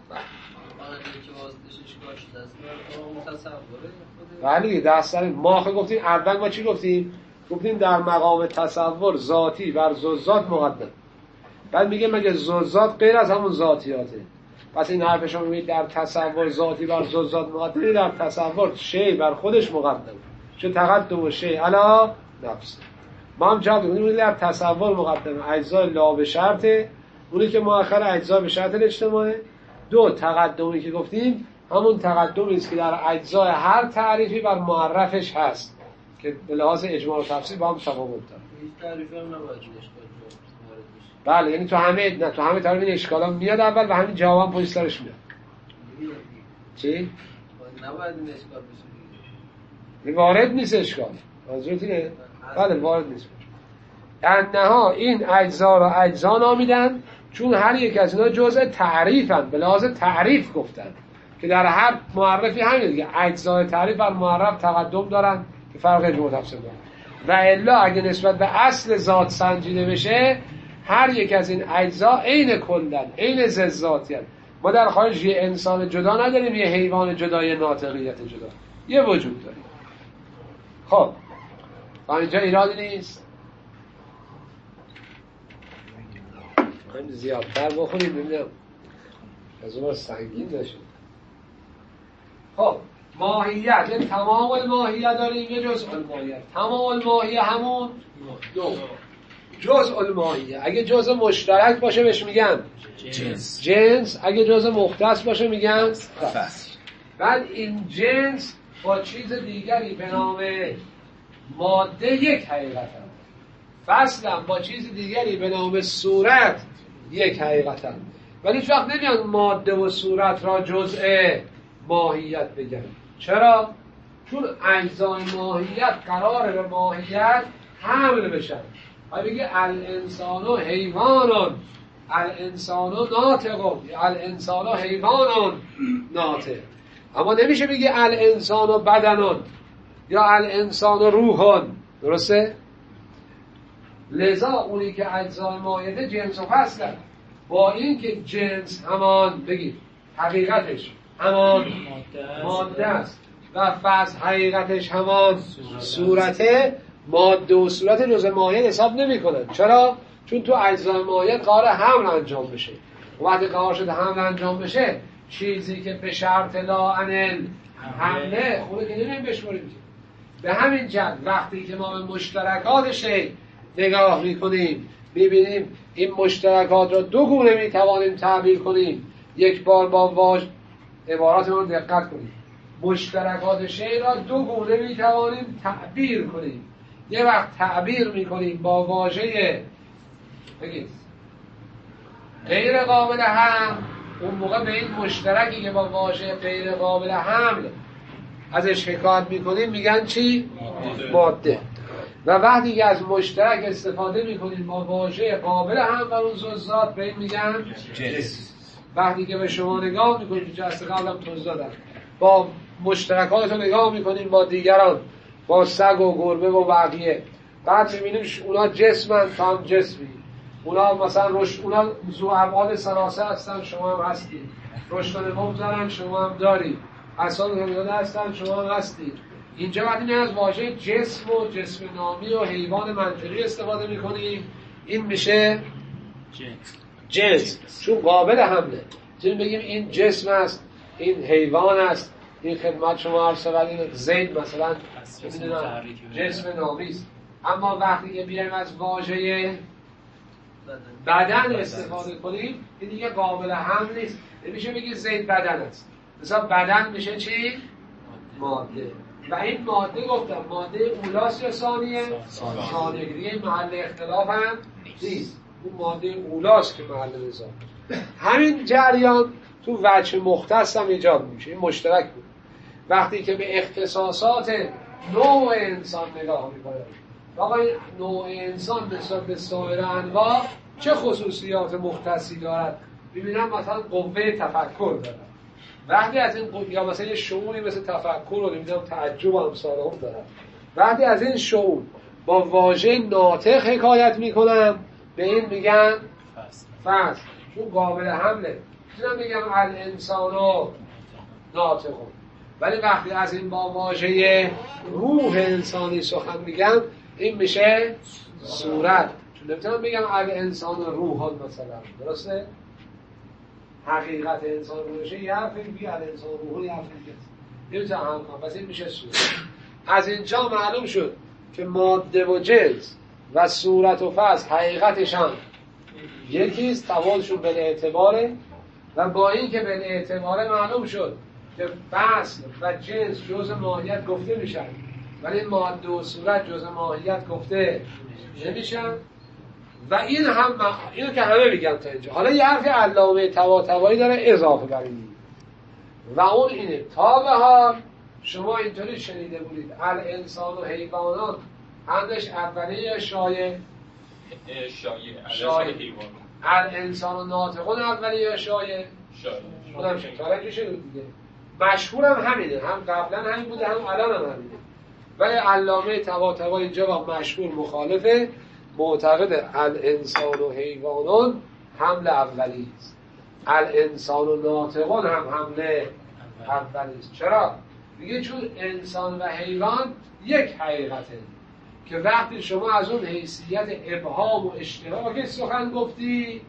ولی دستان ما خود گفتیم اول ما چی گفتیم؟ گفتیم در مقام تصور ذاتی بر ذات مقدم. بعد میگه مگه ذات غیر از همون ذاتیاته؟ پس این حرف شما میگید در تصور ذاتی بر ذات مقدمه، در تصور شی بر خودش مقدمه، چه تقدم و شی علا نفس. ما هم جواب میدیم در تصور مقدمه اجزای لا به شرطه، اونی که مؤخر اجزا به شرط اجتماعه. دو، تقدمی که گفتیم همون تقدمی است که در اجزای هر تعریفی بر معرفش هست که به لحاظ اجمال و تفصیل با هم تفاوت داره. این تعریف هم نباید اشکال بله، یعنی تو همه نه تو همه تعریف این اشکالا میاد اول و همین جواب هم پشت سرش میاد. چی؟ نباید این اشکال بشه. وارد نیست اشکال. حاضرت اینه؟ بله وارد نیست. انها این اجزا را اجزا نامیدن چون هر یک از اینا جزء تعریفن، به لحاظ تعریف گفتن که در هر معرفی همین دیگه اجزای تعریف بر معرف تقدم دارن که فرق اجمال تفصیل دارن. و الا اگه نسبت به اصل ذات سنجیده بشه هر یک از این اجزا عین کلن، عین ضد ذاتیان. ما در خارج یه انسان جدا نداریم، یه حیوان جدا، یه ناطقیت جدا، یه وجود داریم. خب تا اینجا ایرادی نیست. خیلی زیادتر بخونیم ببینم از اون سنگین داشتیم. خب ماهیت، یعنی تمام الماهیت داریم، یه جزء الماهیت. تمام الماهیت همون دو جزء الماهیت. اگه جزء مشترک باشه بهش میگن جنس. جنس اگه جزء مختص باشه میگن فصل. بعد این جنس با چیز دیگری به نام ماده یک حقیقت هم. فصل هم با چیز دیگری به نام صورت یک حقیقت هم. ولی هیچ وقت نمیان ماده و صورت را جزء ماهیت بگن. چرا؟ چون اجزای ماهیت قراره به ماهیت حمل بشن. های بگه الانسان حیوان، الانسان ناطق، الانسان حیوان ناطق. اما نمیشه بگه الانسان بدن یا الانسان روح. درسته؟ لذا اونی که اجزای ماهیت جنس و فصل با این که جنس همان بگید حقیقتش همان ماده است و فصل حقیقتش همان صورته، ماده و صورت جزء ماهیت حساب نمی کنن. چرا؟ چون تو اجزای ماهیت قرار حمل انجام بشه. وقتی قرار شده حمل انجام بشه چیزی که به شرط لا انل حمله خوبه که نمیم بشماریم. به همین جد وقتی که ما به مشترکات شی نگاه میکنیم میبینیم این مشترکات را دو گونه میتوانیم تعبیر کنیم. یک بار با واژه عبارات رو دقت کنیم. مشترکات شی را دو گونه میتوانیم تعبیر کنیم. یه وقت تعبیر میکنیم با واژه بگید غیر قابل حمل، اون موقع به این مشترکی که با واژه غیر قابل حمل ازش حکایت میکنیم میگن چی؟ ماده. ماده. و وقتی که از مشترک استفاده میکنیم با واژه قابل حمل بر اون ذات به این میگن جنس. وقتی که به شما نگاه میکنیم جلسه قبلم توضیح دادم با مشترکات رو نگاه میکنیم با دیگران، با سگ و گربه و بقیه، بعد میبینیم اونا جسمن تا هم جسمی، اونا مثلا رشد، اونا ذو ابعاد ثلاثه هستن شما هم هستید، رشد و نمو دارن شما هم دارید، اصلا همیاده هستن شما هم هستید. اینجا وقتی از واژه جسم و جسم نامی و حیوان منطقی استفاده میکنیم این میشه جنس. جنس چون قابل حمله. چون بگیم این جسم است، این حیوان است، این خدمت شما عرض شود زید مثلا جسم نامی است. اما وقتی که بیایم از واژه بدن استفاده کنیم این دیگه قابل حمل نیست. نمیشه بگید زید بدن است. مثلا بدن میشه چی؟ ماده. و این ماده گفتم ماده اولاست یا ثانیه؟ ثانیه. دیگه محل اختلاف هم نیست. اون ماده اولاست که محل نزاع. همین جریان تو وجه مختص هم ایجاد میشه. این مشترک بود. وقتی که به اختصاصات نوع انسان نگاه میکنه، آقا این نوع انسان نسبت به سایر انواع چه خصوصیات مختصی دارد؟ ببینم مثلا قوه تفکر دارد. وقتی از این قوه یا مثلا یه شعوری مثل تفکر رو نمیدونم تعجب و امثال هم دارد. وقتی از این شعور با واژه ناطق حکایت میکنم به این میگن فصل. چون قابل حمله. میتونم بگم الانسان ناطق. ولی وقتی از این با واژه روح انسانی سخن میگم این میشه صورت. چون نمیتونم بگم الانسان روح مثلا. درسته؟ حقیقت انسان روشه یه حرفی بیه انسان روحون یه حرفی بیه نمیتونم هم کنم پس این میشه صورت. از اینجا معلوم شد که ماده و جنس و صورت و فصل حقیقتشان یکیست، تفاوتشون به اعتباره و با این که به اعتباره معلوم شد که فصل و جنس جزء ماهیت گفته میشن ولی ماده و صورت جزء ماهیت گفته نمیشن و این هم مخ... اینو که همه میگم تا اینجا. حالا یه حرف علامه طباطبایی داره اضافه بر این و اون اینه تا به حال شما اینطوری شنیده بودید الانسان و حیوانات همش اولیه یا شایع؟ شایع شایع الانسان و ناطقون اولیه یا شایع؟ شایع خودم شکارکی شده دیگه مشهورم همینه هم قبلا همین بوده هم الان هم همینه ولی علامه طباطبایی اینجا با مشهور مخالفه معتقد الانسان و حیوانان حمل اولی است الانسان و ناطقون هم حمله اولی است چرا؟ میگه چون انسان و حیوان یک حقیقته که وقتی شما از اون حیثیت ابهام و اشتراک سخن گفتی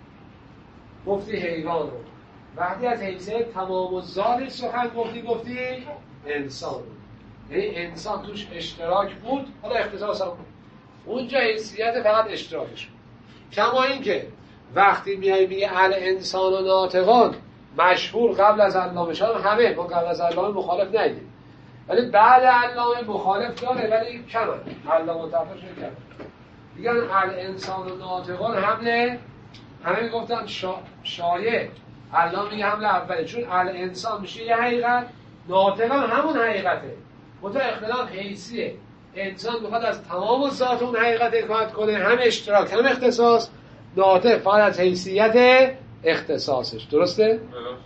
گفتی حیوان رو وقتی از حیثیت تمام و ذات سخن گفتی گفتی انسان رو یعنی انسان توش اشتراک بود حالا اختصاص هم بود اونجا حیثیت فقط اشتراکش بود کما این که وقتی میای میگه الانسان و ناطقان مشهور قبل از علامه شان همه ما قبل از علامه مخالف ندیدیم ولی بعد علامه مخالف داره ولی کمه علامه متفقش کمه میگن الانسان و ناطقان حمله همه میگفتن شا... شایع علامه میگه حمله اوله چون الانسان میشه یه حقیقت ناطقان همون حقیقته متو اختلاف حیثیه انسان میخواد از تمام ذات اون حقیقت حکایت کنه هم اشتراک هم اختصاص ناطق فقط از حیثیت اختصاصش درسته؟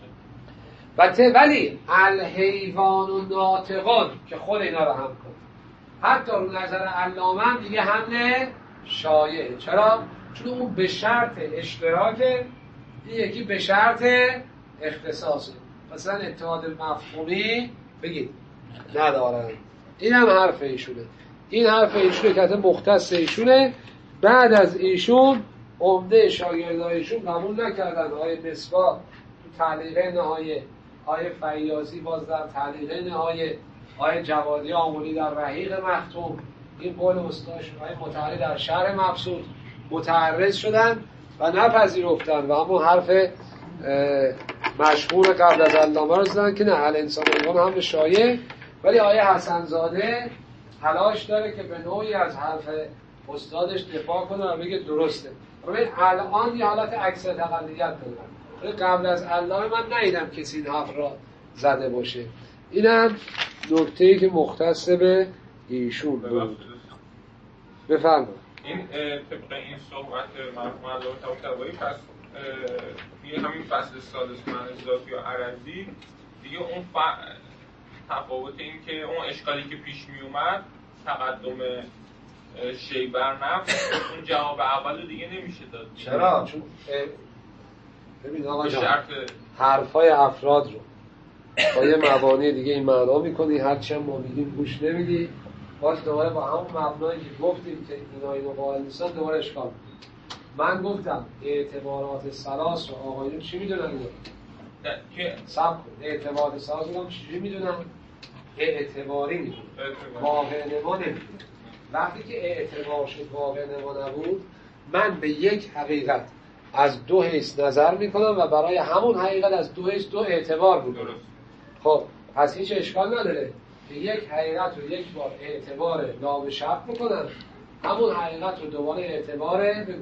درسته ولی الحیوان و ناطقان که خود اینا رو هم کن حتی رو نظر علامه هم دیگه حمله شایعه چرا؟ چون اون به شرط اشتراکه این یکی به شرط اختصاصه مثلا اتحاد مفهومی بگید ندارن این هم حرف ایشونه این حرف ایشونه که مختص ایشونه بعد از ایشون عمده شاگردایشون قبول نکردن آیه مصباح تو تعلیقه نهایه آیه فیاضی باز در تعلیقه نهایه آیه جوادی آمولی در رحیق مختوم این قول استادشون آیه متعالی در شرح مبسوط متعرض شدن و نپذیرفتن و همون حرف مشهور قبل از علامه رو زدن که نه الانسان حیوان هم شایع ولی آیه حسنزاده تلاش داره که به نوعی از حرف استادش دفاع کنه و بگه درسته ببین الان یه حالت عکس تقلیت داره قبل از علامه من ندیدم کسی این حرف را زده باشه اینم نکته‌ای که مختص به ایشون بود بفرمایید این طبق این صحبت مرحوم علامه طباطبایی پس دیگه همین فصل سادس معنی ذاتی و عرضی دیگه اون ف... تفاوت این که اون اشکالی که پیش می اومد تقدم شی بر نفس اون جواب اول دیگه نمیشه داد چرا؟ چون ببین آقا جان شرط حرفای افراد رو با یه مبانی دیگه این معنا میکنی هرچی هم ما میگیم گوش نمیدی باز دوباره با همون مبنایی که گفتیم که اینا اینو قائل نیستن دوباره اشکال من گفتم اعتبارات سلاس و آقایون چی میدونن اینو؟ که سب کن اعتبارات سلاس رو چی میدونن؟ اعتباری میدونن واقع نما نمیدونن وقتی که اعتبار شد واقع نما نبود من به یک حقیقت از دو حیث نظر میکنم و برای همون حقیقت از دو حیث دو اعتبار بود خب پس هیچ اشکال نداره که یک حقیقت رو یک بار اعتبار لام شرط بکنم همون حقیقت رو دوباره اعتبار بگو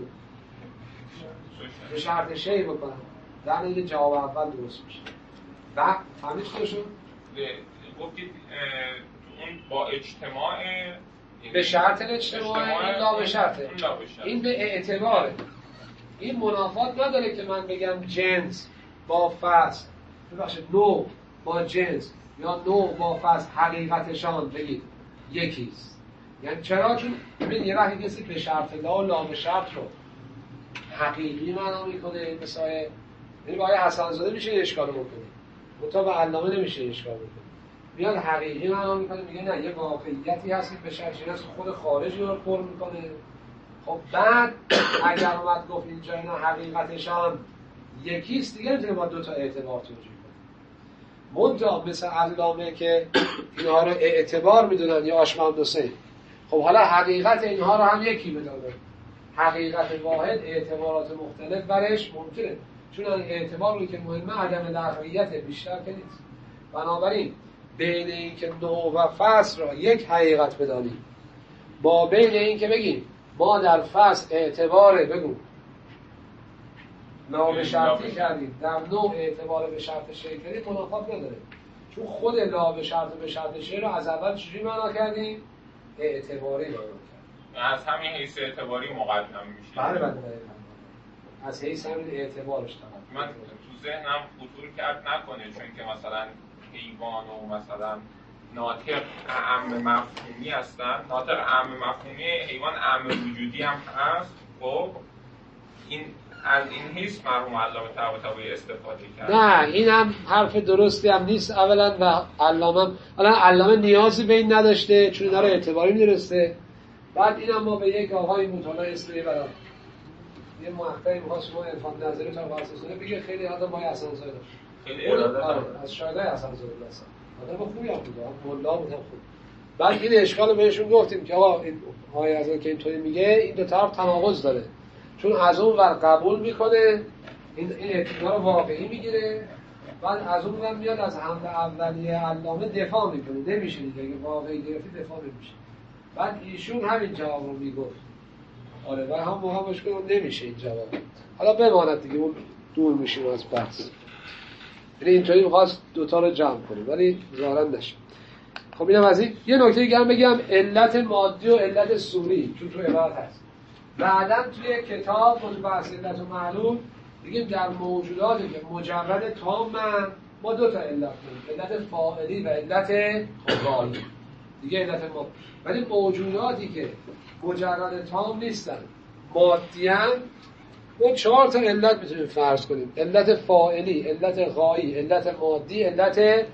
به شرط شی بکنم در نتیجه جواب اول درست میشه و فهمید خودشون گفتید اون با اجتماع به شرط اجتماع این لا به شرطه این به اعتباره این منافات نداره که من بگم جنس با فصل ببخشید نوع با جنس یا نوع با فصل حقیقتشان بگید یکیست یعنی چرا؟ چون ببین یه وقتی کسی به شرط لا و لا به شرط رو حقیقی معنا میکنه مثلا یعنی با آیه حسنزاده میشه اشکال بکنه منتها به علامه نمیشه اشکال بکنه میاد حقیقی معنا میکنه میگه نه یه واقعیتی هست که به شرط هست خود خارجی رو پر میکنه خب بعد اگر اومد گفت اینجا اینا حقیقتشان یکیست دیگه نمیتونه با دو تا اعتبار توجیه کنه. منتها مثل علامه که اینها رو اعتبار میدونن یا آشمند حسین، خب حالا حقیقت اینها رو هم یکی بدانن، حقیقت واحد اعتبارات مختلف برش ممکنه، چون اعتبار رو که مهمه عدم لغویت بیشتر که نیست. بنابراین بین این که نوع و فصل را یک حقیقت بدانیم با بین این که بگیم ما در فصل اعتباره بگو لا به شرطی کردیم در نوع اعتبار به شرط شیء کردیم منافات نداره، چون خود لا به شرط به شرط شیء رو از اول چجوری معنا کردیم؟ اعتباری معنا کردیم. از همین حیث اعتباری مقدم میشه. بله بله از حیث همین اعتبارش طبعا. من تو ذهنم خطور کرد نکنه چون که مثلا حیوان و مثلا ناطق اعم مفهومی هستن، ناطق اعم مفهومی، حیوان اعم وجودی هم هست. خب این از این حیث مرحوم علامه طباطبایی استفاده کرد. نه این هم حرف درستی هم نیست اولا و علامه الان علامه نیازی به این نداشته چون اینا رو اعتباری می‌دونسته. بعد اینم ما به یک آقای مطالعه اسمی برام یه محققی می‌خواست شما عرفان نظری تا واسطه بگه خیلی آدم ما حسن زاده خیلی اراده از شاگردای حسن زاده هستن، آدم خوبی هم بود، مولا بود هم خوب. بعد این اشکال بهشون گفتیم که آقا این آقای از که اینطوری میگه این دو طرف تناقض داره، چون از اون ور قبول میکنه این این اعتبار واقعی میگیره، بعد از اون ور میاد از حمله اولیه علامه دفاع میکنه، نمیشه دیگه اگه واقعی گرفتی دفاع نمیشه. بعد ایشون همین جواب رو میگفت. آره و هم موقع مشکل نمیشه این جواب. حالا بماند دیگه اون دور میشیم از بحث. یعنی اینطوری می‌خواست دوتا رو جمع کنیم ولی ظاهرا نشد. خب اینم از این. یه نکته دیگه هم بگم علت مادی و علت صوری چون تو عبارت هست. بعداً توی کتاب متبحث علت و معلول میگیم در موجوداتی که مجرد تامن ما دو تا علت داریم، علت فاعلی و علت غایی. دیگه علت ما ولی موجوداتی که مجرد تام نیستن مادیان ما چهار تا علت میتونیم فرض کنیم، علت فاعلی، علت غایی، علت مادی، علت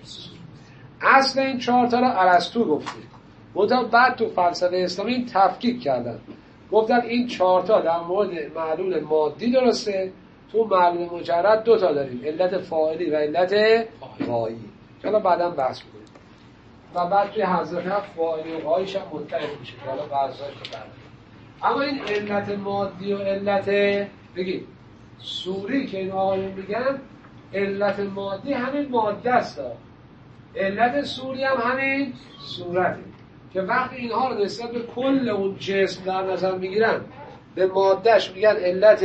اصل این چهار تا رو ارسطو گفته. منتها بعد تو فلسفه اسلامی این تفکیک کردن، گفتن این چهار تا در مورد معلول مادی درسته، تو معلول مجرد دو تا داریم، علت فاعلی و علت غایی. حالا بعداً بحث کنیم. و بعد توی حضرت فاعلی و غاییش هم متحد میشه که حالا بحثاش رو بعد. اما این علت مادی و علت بگید صوری که این آقایون میگن علت مادی همین ماده است، علت صوری هم همین صورته که وقتی اینها رو نسبت به کل اون جسم در نظر میگیرن به مادهش میگن علت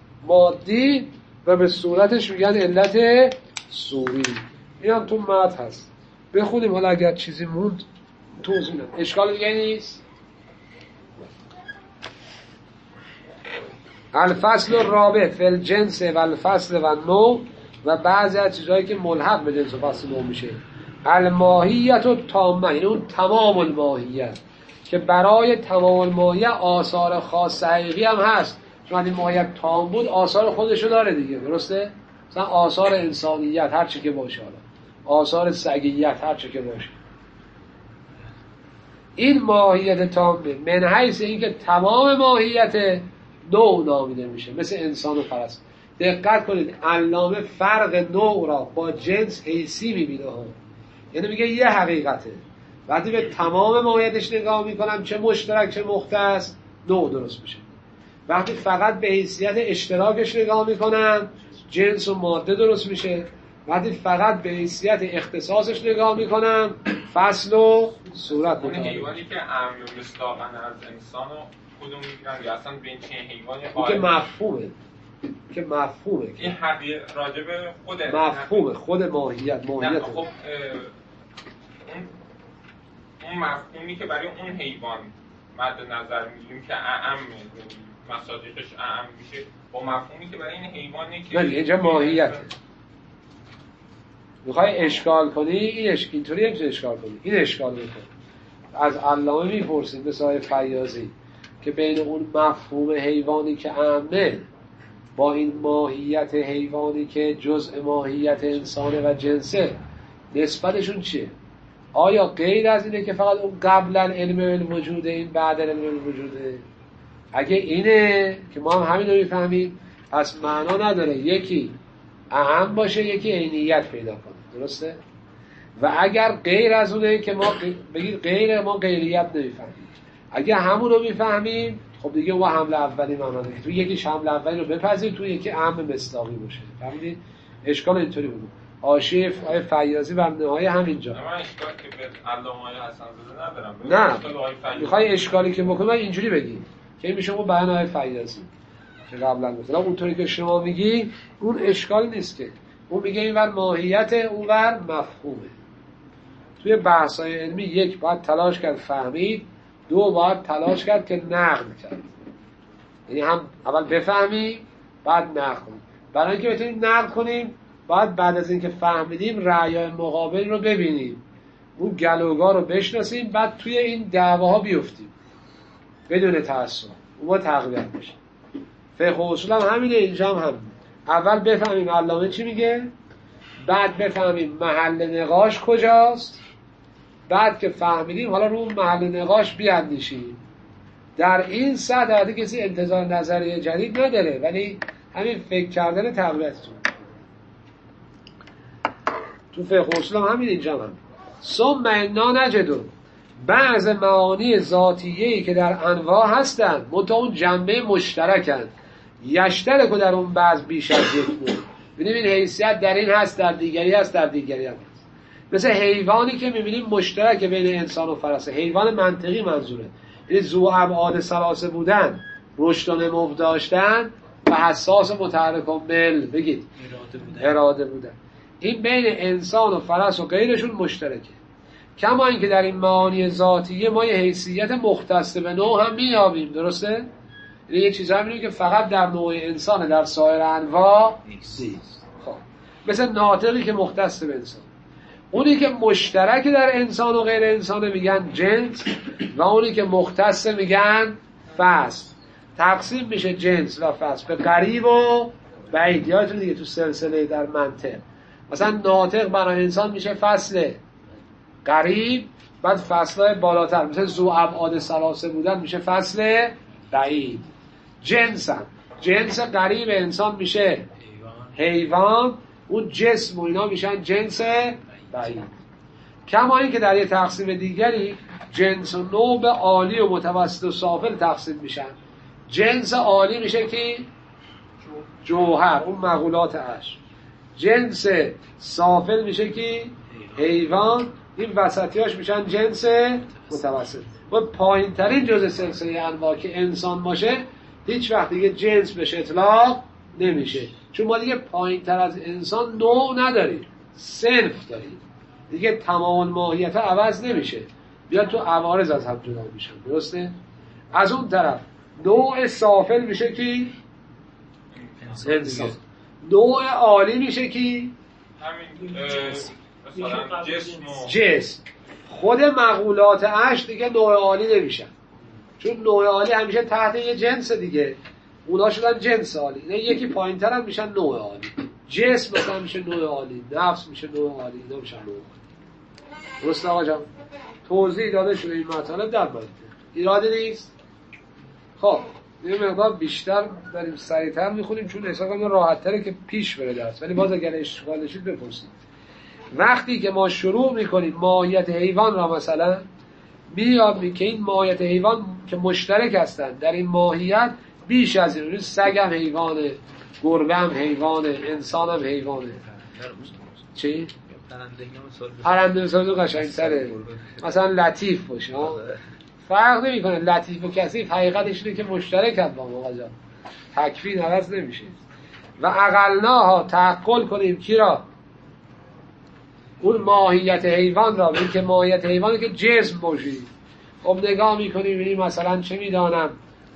مادی و به صورتش میگن علت صوری. این هم تو متن هست بخونیم، حالا اگر چیزی موند توضیح ندم. اشکال دیگه نیست. الفصل الرابع فی الجنس و الفصل و نوع و بعضی از چیزهایی که ملحق به جنس و فصل نوع میشه. الماهیت و تامه، این اون تمام الماهیت که برای تمام الماهیت آثار خاص حقیقی هم هست، چون این ماهیت تام بود آثار خودشو داره دیگه، درسته؟ مثلا آثار انسانیت هر چی که باشه، آثار سگیت هر چی که باشه. این ماهیت تامه من حیث این که تمام ماهیت نوع نامیده میشه، مثل انسان و فرس. دقت کنید علامه فرق نوع را با جنس حیثی میبینه ها، یعنی میگه یه حقیقته، وقتی به تمام ماهیتش نگاه میکنم چه مشترک چه مختص نوع درست میشه. وقتی فقط به حیثیت اشتراکش نگاه میکنم جنس و ماده درست میشه. وقتی فقط به حیثیت اختصاصش نگاه میکنم فصل و صورت متعارف. اون حیوانی که اعم مصداقاً از انسان رو کدوم میگیرن یا اصلا بین چه حیوانی اون که مفهومه که مفهومه این حقیقی راجب خود مفهومه خود ماهیت ماهیت خب اون اون مفهومی که برای اون حیوان مد نظر میگیریم که اعم مصادیقش اعم میشه با مفهومی که برای این حیوانی که نه اینجا ماهیته. میخوای اشکال کنی این اش... اینطوری نمیشه اشکال کنی، این اشکال میکنه. از علامه میپرسید مثل فیاضی که بین اون مفهوم حیوانی که عامه با این ماهیت حیوانی که جزء ماهیت انسانه و جنسه نسبتشون چیه؟ آیا غیر از اینه که فقط اون قبلا علم الوجوده این بعد علم الوجوده؟ اگه اینه که ما هم همین رو میفهمیم پس معنا نداره یکی اهم باشه، یکی عینیت پیدا کنه. درسته؟ و اگر غیر از اونه که ما بگید غیر ما غیریت نمیفهمیم. اگر همون رو میفهمیم خب دیگه اون حمله اولی معنی تو یکیش حمله اولی رو بپذیر، تو یکی اهم مصداقی باشه. فهمیدید؟ اشکال اینطوری بود. حاشیه آیه فیاضی و نهایه همینجا. من اشکال که به علامه حسن زاده ندارم. نه. میخوای اشکالی که بکنی اینجوری بگی که میشه اون بیان آیه فیاضی که قبلا گفتم. اونطوری که شما میگی اون اشکال نیست که. اون میگه اینور ماهیت، اونور مفهومه. توی بحث‌های علمی یک باید تلاش کرد فهمید، دو باید تلاش کرد که نقد کرد. یعنی هم اول بفهمیم بعد نقد کنیم. برای اینکه بتونیم نقد کنیم باید بعد از اینکه فهمیدیم رأیای مقابل رو ببینیم، اون گلوگا رو بشناسیم، بعد توی این دعواها بیفتیم بدون تعصب. اون با تقویت بشه. فقه و اصول هم همینه، اینجا هم همینه. اول بفهمیم علامه چی میگه، بعد بفهمیم محل نقاش کجاست، بعد که فهمیدیم حالا رو محل نقاش بیاندیشیم. در این سطح دیگه کسی انتظار نظریه جدید نداره، ولی همین فکر کردن تقویتتون. تو فقه و اصول هم همین، اینجا هم ثم انا نجدو بعض معانی ذاتیه‌ای که در انواع هستند منتها اون جنبه مشترکن، یشترک و در اون بعض بیش از یک نوع. ببینیم این حیثیت در این هست، در دیگری هست، در دیگری هست. مثل حیوانی که میبینیم مشترک بین انسان و فرس، حیوان منطقی منظوره، یعنی ذو ابعاد ثلاثه بودن، رشد و نمو داشتن و حساس متحرک و مل بگید اراده بودن. اراده بودن این بین انسان و فرس و غیرشون مشترکه. کما اینکه در این معانی ذاتیه ما یه حیثیت مختص به نوع هم میابیم. درسته؟ یعنی یه چیزایی میبینیم که فقط در نوع انسان، در سایر انواع نیست. خب مثل ناطقی که مختص به انسان، اونی که مشترک در انسان و غیر انسان میگن جنس، و اونی که مختص میگن فصل. تقسیم میشه جنس و فصل به قریب و بعید. یادتون دیگه تو سلسله در منطق مثلا ناطق برای انسان میشه فصل قریب، بعد فصلهای بالاتر مثل ذو ابعاد ثلاثه بودن میشه فصل بعید. جنس هم جنس قریب انسان میشه حیوان، اون جسم و اینا میشن جنس بعید. کما این که در یه تقسیم دیگری جنس و نوع به عالی و متوسط و سافل تقسیم میشن. جنس عالی میشه که جوهر، اون مقولات عشق. جنس سافل میشه که حیوان، این وسطیاش میشن جنس متوسط. و پایین ترین جزء سلسله انواع که انسان باشه هیچ وقت دیگه جنس بهش اطلاق نمیشه، چون ما دیگه پایین تر از انسان نوع نداریم، صنف داریم دیگه. تمام ماهیت عوض نمیشه، بیاد تو عوارض از هم جدا میشن. درسته؟ از اون طرف نوع سافل میشه که انسان، نوع عالی میشه که همین مثلا جسم و جسم. خود مقولات عشق دیگه نوع عالی نمیشن، چون نوع عالی همیشه تحت یه جنس دیگه، اونا شدن جنس عالی. نه یکی پایین تر هم میشن نوع عالی. جسم مثلا میشه نوع عالی، نفس میشه نوع عالی، اینا میشن نوع عالی. درست آقا جان؟ توضیح داده شده این مطالب در منطق، ایرادی نیست. خب یه مقدار بیشتر بریم سریعتر میخونیم چون احساس کنم راحت تره که پیش بره درس، ولی باز اگر اشکال داشتید بپرسید. وقتی که ما شروع میکنیم ماهیت حیوان را مثلا میابیم که این ماهیت حیوان که مشترک هستند در این ماهیت بیش از این، سگ هم حیوانه، گربه هم حیوانه، انسان هم حیوانه. چی؟ پرنده مثال دو قشنگ تره، مثلا لطیف باشه. فرق نمی کنه لطیف و کثیف، حقیقتش اینه که مشترک هست با ما جان، تکفین عوض نمیشه. و اقلناها تعقل کنیم کی را؟ اون ماهیت حیوان را. ببین که ماهیت حیوانی که جسم باشی. خب نگاه میکنیم ببینیم مثلا چه میدانم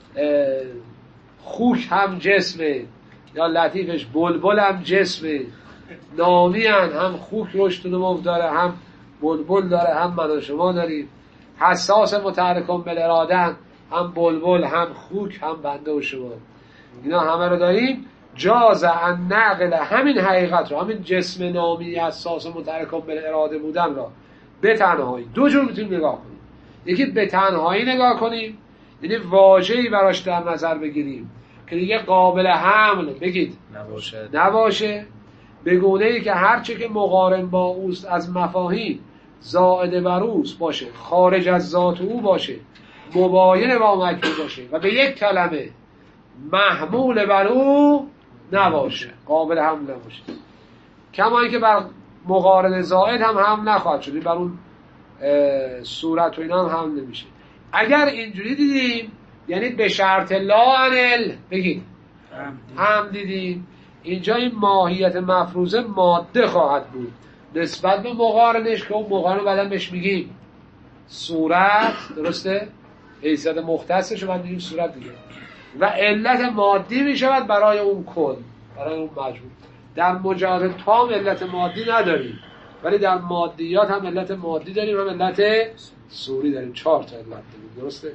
خوک هم جسمه، یا لطیفش بلبل هم جسمه، نامی هم خوک رشد و نمو داره، هم بلبل داره، هم من و شما داریم. حساس متحرکون بالارادن، هم بلبل هم خوک هم بنده و شما، اینا همه رو داریم. جاز ان نقل همین حقیقت رو، همین جسم نامی حساس متحرکون بالاراده بودن را به تنهایی دو جور میتونیم نگاه کنیم. یکی به تنهایی نگاه کنیم، یعنی واژه‌ای براش در نظر بگیریم که دیگه قابل حمل بگید نباشه, نباشه. به گونه‌ای که هرچه که مقارن با اوست از مفاهیم زائد بر اوست باشه، خارج از ذات او باشه، مباین با مکنون باشه و به یک کلمه محمول بر او نباشه، قابل حمل نباشه. کما اینکه بر مقارن زائد هم حمل نخواهد شد، بر اون صورت و اینا هم حمل نمیشه. اگر اینجوری دیدیم یعنی به شرط لا انل بگید هم دیدیم، اینجا این ماهیت مفروضه ماده خواهد بود نسبت به مقارنش که اون مقارن بعدن بهش میگیم صورت، درسته؟ حیثیت مختصش رو بعد میگیم صورت دیگه، و علت مادی میشود برای اون کل، برای اون مجموع. در مجاز تام علت مادی نداریم، ولی در مادیات هم علت مادی داریم، هم علت صوری داریم، چهار تا علت داریم، درسته؟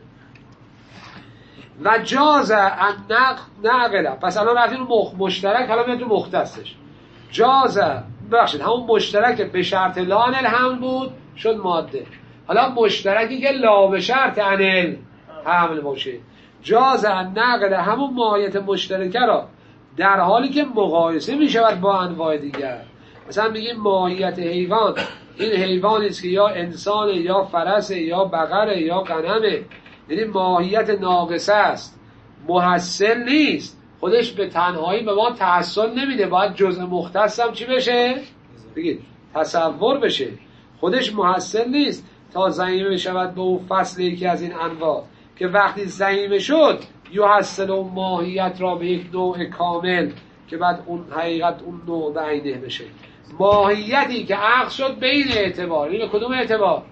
و جاز ان نقل، پس الان رفتیم رو مشترک، حالا میاد رو مختصش. جاز ببخشید همون مشترک به شرط لا انل حمل بود شد ماده، حالا مشترکی که لا به شرط انل حمل باشه. جاز ان نقل همون ماهیت مشترکه را در حالی که مقایسه می شود با انواع دیگر. مثلا میگیم ماهیت حیوان، این حیوانی است که یا انسان یا فرس یا بقره یا غنمه، یعنی ماهیت ناقصه است، محصل نیست، خودش به تنهایی به ما تحصل نمیده، باید جزء مختص هم چی بشه؟ بگید تصور بشه. خودش محصل نیست تا زعیمه بشود به اون فصل یکی از این انواع، که وقتی زعیمه شد یحصل اون ماهیت را به یک نوع کامل که بعد اون حقیقت اون نوع به عینه بشه. ماهیتی که عقد شد به این اعتبار، این کدوم اعتبار؟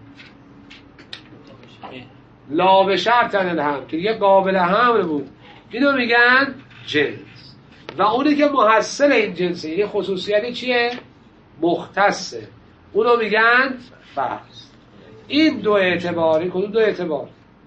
لا به شرط الحمل که دیگه قابل حمل بود، اینو میگن جنس. و اونی که محصل این جنسه، یعنی خصوصیتی چیه؟ مختصه، اونو میگن فرض. این دو اعتباری، کدوم دو اعتبار؟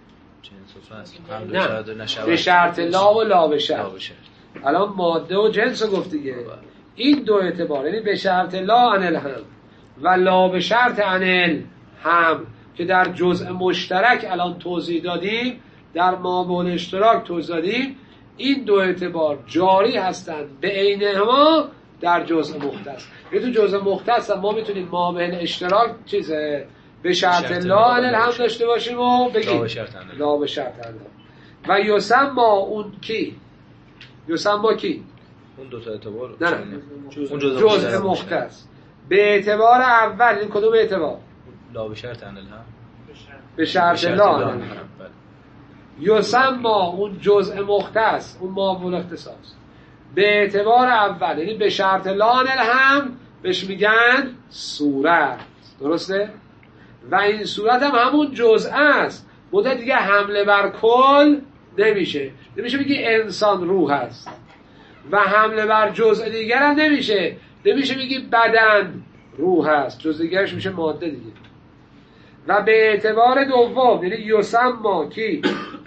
نه، به شرط لا و لا به شرط. الان ماده و جنس رو گفت دیگه. این دو اعتبار، یعنی به شرط لا انل هم و لا به شرط انل هم، که در جزء مشترک الان توضیح دادیم، در مابعد اشتراک توضیح دادیم، این دو اعتبار جاری هستند به عینهما در جزء مختص. یعنی تو جزء مختص ما میتونیم مابعد اشتراک چیزه به شرط لا انل هم داشته باشیم و بگیم لا به شرط انل. و یسما اون کی؟ یسما کی؟ اون دو تا اعتبار. نه اون جزء مختص به اعتبار اول. این کدوم اعتبار؟ لا به شرط انل هم به شرط لا انل هم. یسما اون جزء مختص، اون مابعد اختصاص به اعتبار اول، یعنی به شرط لا انل هم بهش میگن صورت، درسته؟ و این صورت هم همون جزء است، بوده دیگه حمله بر کل نمیشه. نمیشه بگی انسان روح است و حمله بر جزء دیگر هم نمیشه. نمیشه بگی بدن روح است، جزء دیگرش میشه ماده دیگه. و به اعتبار دوم، یعنی یسما کی؟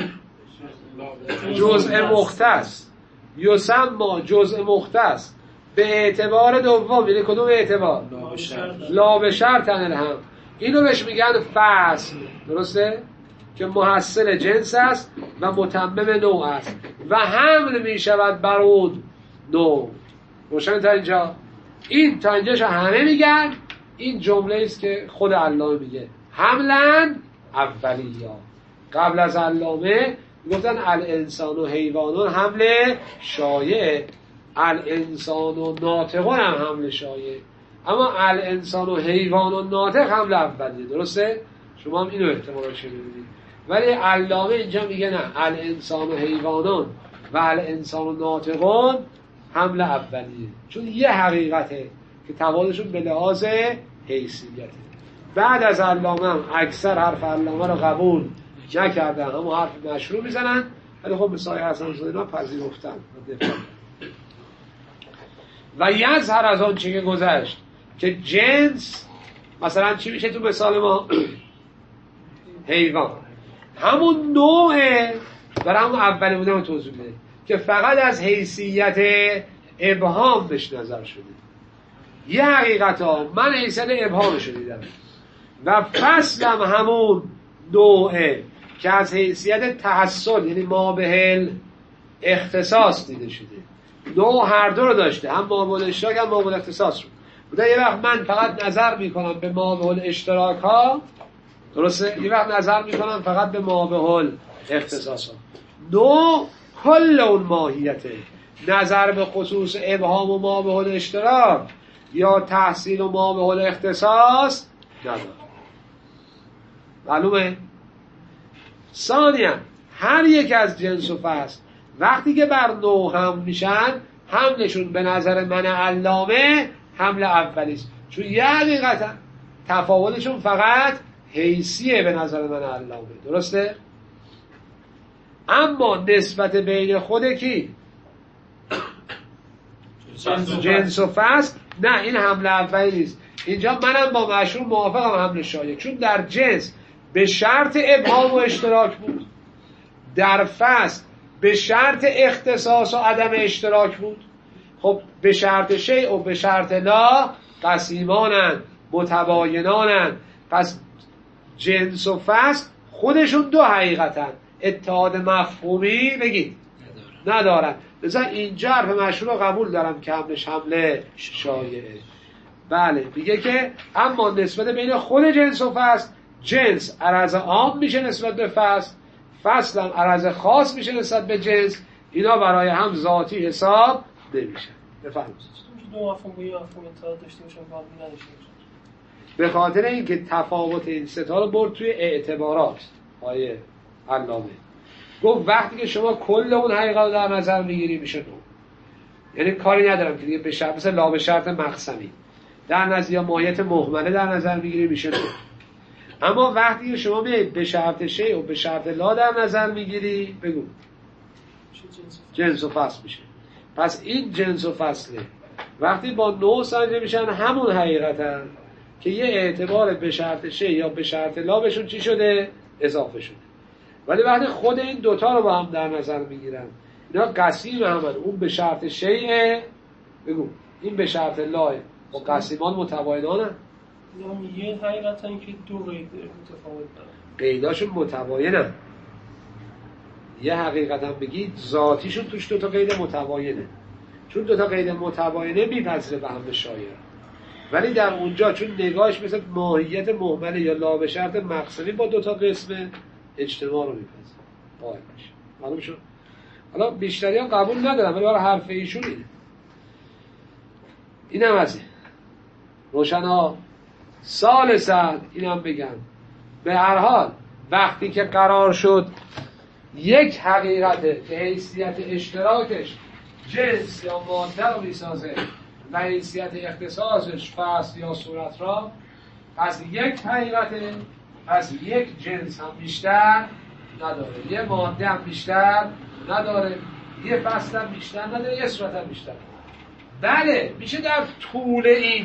جزء مختص. یسما جزء مختص به اعتبار دوم، یعنی کدوم اعتبار؟ لا به شرط انل هم. اینو بهش میگن فصل، درسته؟ که محصل جنس است و متمم نوع است و حمل میشود بر اون نوع. روشن تا اینجا؟ این تا اینجاش همه میگن. این جمله است که خود علامه میگه حملن اولیه. قبل از علامه گفتن الانسان و حیوانون حمل شایع، الانسان و ناطقون هم حمل شایع، اما الانسان و حیوان و ناطق حمل اولیه، درسته؟ شما هم اینو احتمالا شنیدید. ولی علامه اینجا میگه نه، الانسان و حیوانون و الانسان و ناطقون حمل اولیه، چون یه حقیقته که تفاوتشون به لحاظ حیثیته. بعد از علامه هم اکثر حرف علامه رو قبول نکردن، همون حرف مشروع میزنن، ولی خب مثال حسن زینا پذیرفتن. و یظهر از آن چی که گذشت که جنس مثلا چی میشه تو مثال ما؟ حیوان همون نوعه، برای همون اولی بودم توضیح میده که فقط از حیثیت ابهام بهش نظر شده. یه حقیقت ها من حیثیت ابهامش رو دیدم و فصلم همون نوعه که از حیثیت تحصل، یعنی ما به اختصاص دیده شده. نوع هر دو رو داشته، هم مابعد اشتراک هم مابعد اختصاص رو. بوده یه وقت من فقط نظر میکنم به مابعد اشتراک ها، درسته؟ یه وقت نظر میکنم فقط به مابعد اختصاص ها. نوع کل اون ماهیته، نظر به خصوص ابهام و مابعد اشتراک یا تحصیل و مابعد اختصاص نداره. معلومه؟ ثانیاً هر یک از جنس و فصل وقتی که بر نوع حمل میشن، حملشون به نظر من علامه حمل اولیست، چون یه حقیقتا تفاوتشون فقط حیثیه به نظر من علامه، درسته؟ اما نسبت بین خود کی؟ جنس و فصل نه، این حمل اولی نیست. اینجا منم با مشهور موافقم حمل شایع، چون در جنس به شرط ابهام و اشتراک بود، در فصل به شرط اختصاص و عدم اشتراک بود. خب به شرط شیء و به شرط لا قسیمانن، متباینانن، پس جنس و فصل خودشون دو حقیقتن، اتحاد مفهومی بگید ندارن. لذا اینجا حرف مشهور رو قبول دارم که حملش حمله شایعه. بله میگه که اما نسبت بین خود جنس و فصل، جنس عرض عام میشه نسبت به فصل، فصل هم عرض خاص میشه نسبت به جنس، اینا برای هم ذاتی حساب نمیشه. بفرمایید. دو مفهوم با یه مفهوم اتحاد داشته باشن با هم نداشته باشن. به خاطر اینکه تفاوت این سه تا رو برد توی اعتبارات آیه علامه. گفت وقتی که شما کل اون حقیقت رو در نظر میگیری میشه نوع. یعنی کاری ندارم که دیگه به شرط مثل لا به شرط مقسمی در نظر یا ماهیت مهمله در نظر میگیری میشه نوع. اما وقتی که شما میایید به شرط شیء و به شرط لا در نظر میگیری، بگو جنس و فصل میشه. پس این جنس و فصله وقتی با نوع سنجه میشن همون حقیقتن که یه اعتبار به شرط شیء یا به شرط لا بهشون چی شده؟ اضافه شده. ولی وقتی خود این دوتا رو با هم در نظر میگیرن، اینا قسیم همن، اون به شرط شیء، بگو این به شرط لاه و قسیمان متباینانن. یه حقیقتن که دو قید متفاوت دارن، قیداشون متباینن. یه حقیقتا بگید ذاتیشون توش دوتا قید متباینه، چون دوتا قید متباینه میپذیره به هم شایع. ولی در اونجا چون نگاهش مثل ماهیت مهمله یا لا به شرط مقسمی با دوتا قسم اجتماع رو میپذیره قائل میشه. معلوم شد؟ حالا بیشتریان قبول ندارم ولی برای حرف ایشون اینه. اینم از این روشنا. ثالثاً اینم بگم، به هر حال وقتی که قرار شد یک حقیقته که حیثیت اشتراکش جنس یا ماده رو میسازه و حیثیت اختصاصش فصل یا صورت را، پس یک حقیقته، پس یک جنس هم بیشتر نداره، یه ماده هم بیشتر نداره، یه فصل هم بیشتر نداره، یه صورت هم بیشتر نداره. بله میشه در طول این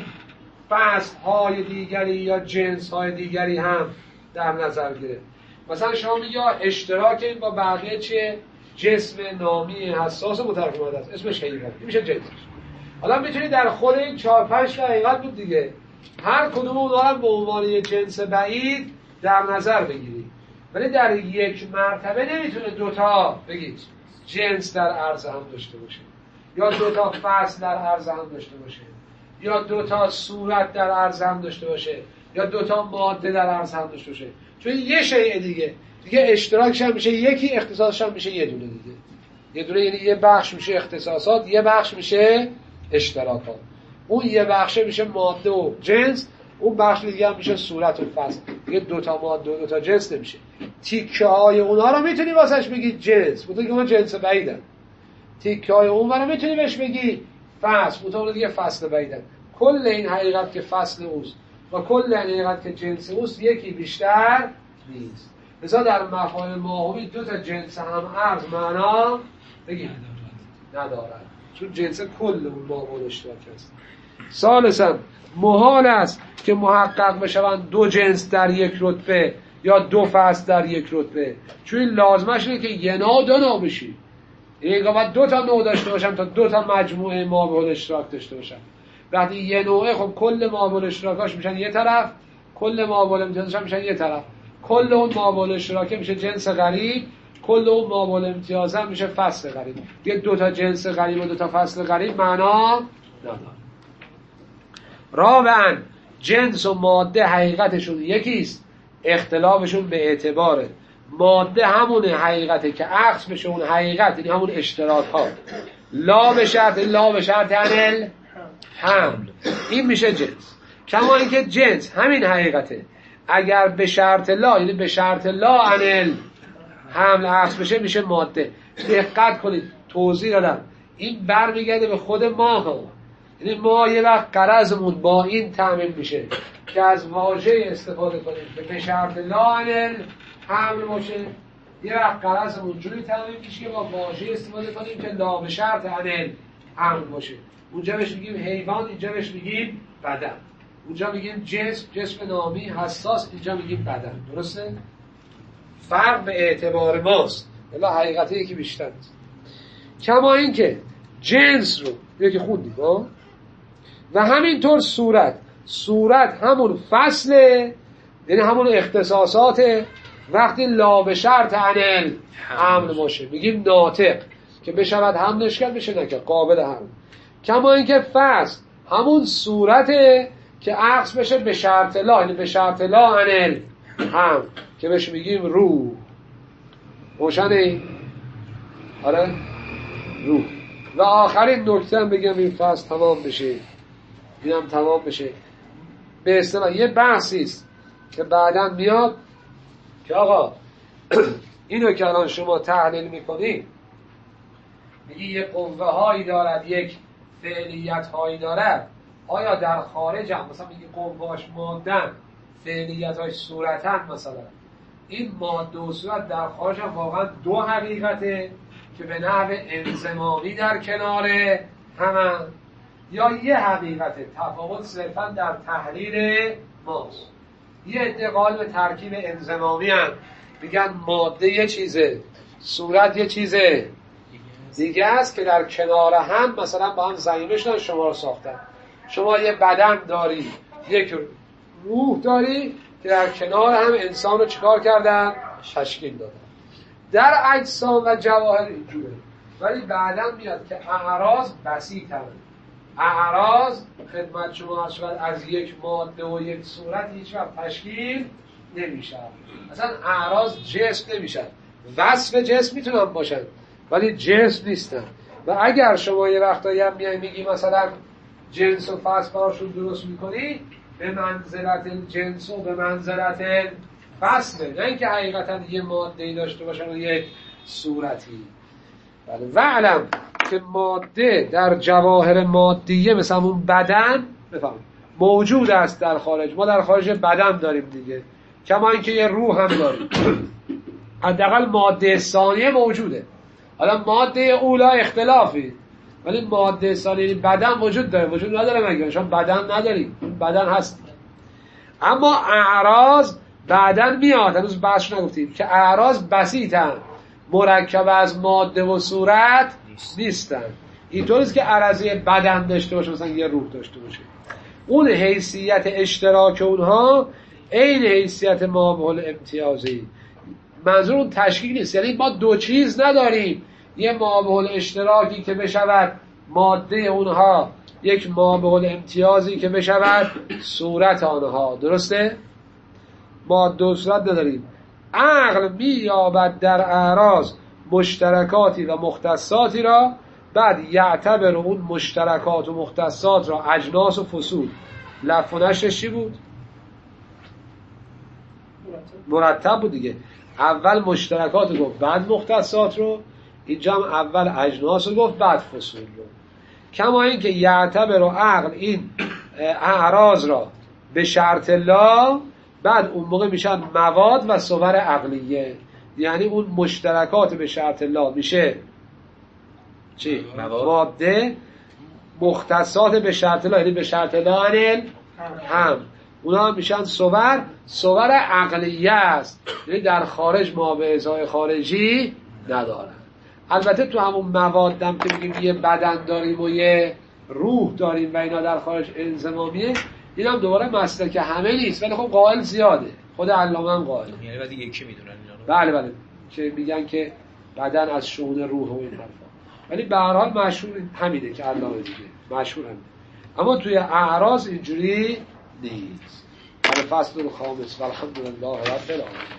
فصل های دیگری یا جنس های دیگری هم در نظر گرفت. مثلا شما میگه اشتراک این با بقیه چیه؟ جسم نامی حساس مترکم ماده است، اسمش حقیقت میشه جنسش. حالا میتونی در خود این چهار پنج تا حقیقت بود دیگه، هر کدوم اونها هم به عنوان یک جنس بعید در نظر بگیری، ولی در یک مرتبه نمیتونه دوتا بگید جنس در عرض هم داشته باشه، یا دوتا فصل در عرض هم داشته باشه، یا دوتا صورت در عرض هم داشته باشه، یا دوتا ماده در عرض هم داشته باشه. چون یه شیء دیگه دیگه اشتراکش هم میشه یکی، اختصاصش هم میشه یه دونه دیگه. یه دونه یعنی یه بخش میشه اختصاصات، یه بخش میشه اشتراکات. اون یه بخشه میشه ماده و جنس، اون بخش دیگه هم میشه صورت و فصل. دیگه دوتا ماده و دوتا جنس نمیشه. تیکه های اونها رو میتونی واسش بگی جنس، بودن که اون جنس بعیدن. تیکه های اون رو میتونی بهش بگی فصل، بودن دیگه فصل بعیدن. کل این حقیقت که فصل اوست و کل این حقیقت که جنس اوست یکی بیشتر نیست. لذا در مفاهیم ماهوی دو تا جنس هم عرض معنا بگیم ندارد، چون جنس کل اون ماهوی اشتراک است. ثالثاً محال است که محقق بشوند دو جنس در یک رتبه یا دو فصل در یک رتبه، چون این لازمش اینه که یه نوع دو نوع بشی. یعنی باید دو تا نوع داشته باشم تا دو تا مجموعه ماهوی اشتراک داشته باشم. وقتی یه نوعه خب کل ماهوی اشتراکاش میشن یه طرف، کل ماهوی امتیازش میشن یه طرف، کل اون ماهوی اشتراکه میشه جنس غریب، کل اون مابل امتیاز هم میشه فصل قریب. یه دوتا جنس قریب و دوتا فصل قریب معنا نداره. رابعاً جنس و ماده حقیقتشون یکیست، اختلافشون به اعتباره ماده همونه حقیقته که عکس بشه اون حقیقت، یعنی همون اشتراک ها. لا به شرط لا به شرط انل حمل، این میشه جنس. کما اینکه جنس همین حقیقته، اگر به شرط لا یعنی به شرط لا انل حمل عکس بشه میشه ماده. دقت کنید توضیح دادم، این برمیگرده به خود ما ها. یعنی ما یه وقت غرضمون با این تعمیل میشه که از واژه استفاده کنیم که به شرط لا انل حمل باشه، یه وقت غرضمون جوری تعمیل میشه که با واژه استفاده کنیم که لا به شرط انل حمل باشه. اونجا بهش میگیم حیوان، اینجا بهش میگیم بدن. اونجا میگیم جسم، جسم نامی حساس، اینجا میگیم بدن. درسته؟ فرق به اعتبار ماست، الا حقیقت یکی بیشتر است. کما اینکه جنس رو یکی خوندیم ها، و همینطور صورت صورت همون فصله، یعنی همون اختصاصاته. وقتی لا به شرط انل حمل باشه میگیم ناطق که بشود حملش کرد بشه نکرد قابل حمل. کما اینکه فصل همون صورته که عکس بشه به شرط لا، یعنی به شرط لا انل حمل که بهش میگیم روح. روشنه؟ آره روح. و آخرین نکته هم بگم این فصل تمام بشه، اینم تمام بشه. به اصطلاح یه بحثی است که بعداً میاد که آقا اینو که الان شما تحلیل میکنی میگی یه قوه هایی دارد، یک فعلیت هایی دارد، آیا در خارج هم مثلا میگی قوهاش مادن، فعلیت هاش صورتن، مثلا این ماده و صورت در خارج هم واقعا دو حقیقته که به نحو انضمامی در کنار همه، یا یه حقیقته تفاوت صرفا در تحلیل ماست. یه ادعای به ترکیب انضمامی هم میگن ماده یه چیزه، صورت یه چیزه دیگه است که در کنار هم مثلا با هم ضمیمه شدن شما رو ساختن. شما یه بدن داری، یک روح داری که در کنار هم انسان رو چیکار کردن؟ تشکیل دادن. در اجسام و جواهر اینجوره، ولی بعداً میاد که اعراض بسیطن. اعراض خدمت شما شد از یک ماده و یک صورت هیچ وقت تشکیل نمیشه. اصلا اعراض جسم نمیشن، وصف جسم میتونن باشن ولی جسم نیستن. و اگر شما یه وقتایی هم میای میگی مثلا جنس و فصل براشون درست میکنی، به منزلت جنس و به منزلت فصله، نه اینکه حقیقتا یه ماده‌ای داشته باشن و یک صورتی. بله. و علم که ماده در جواهر مادیه مثلا اون بدن بفهم موجود است در خارج. ما در خارج بدن داریم دیگه، کما اینکه یه روح هم داریم. حداقل ماده ثانیه موجوده. حالا ماده اولا اختلافی، ولی ماده ثانیه بدن وجود داره. وجود نداره مگه؟ شما بدن نداریم، بدن هست. اما اعراض بعدن میاد، هنوز بحثش نگفتیم که اعراض بسیطن، مرکب از ماده و صورت نیستن. اینطوریست که عرضه بدن داشته باشه مثلا یه روح داشته باشه. اون حیثیت اشتراک اونها عین حیثیت مابعل امتیازی. منظور اون تشکیل نیست، یعنی ما دو چیز نداریم، یه مابعل اشتراکی که بشود ماده اونها، یک مابعل امتیازی که بشود صورت آنها. درسته؟ ماده و صورت نداریم. عقل می‌یابد در اعراض مشترکاتی و مختصاتی را، بعد یعتبر اون مشترکات و مختصات را اجناس و فصول. لف و نشرش چی بود؟ مرتب بود دیگه. اول مشترکات رو گفت بعد مختصات رو، اینجا هم اول اجناس رو گفت بعد فصول رو. کما این که یعتبر و عقل این اعراض را به شرط لا، بعد اون موقع میشن مواد و صور عقلیه. یعنی اون مشترکات به شرط لا میشه چی؟ ماده. مختصات به شرط لا یعنی به شرط لا هم اونا میشن صور. صور عقلیه است، یعنی در خارج ما به ازای خارجی ندارن. البته تو همون موادم که میگیم یه بدن داریم و یه روح داریم و اینا در خارج انضمامیه، این هم دوباره مسئله که همه نیست، ولی خب قائل زیاده. خود علامه هم قائل. یعنی بعد یکی میدونن اینا رو. بله بله. که میگن که بدن از شؤون روح و این حرفا، ولی به هر حال مشهور همینه که علامه دیگه مشهور همینه. اما توی اعراض اینجوری نیست. الفصل الخامس والحمدلله رب العالمین.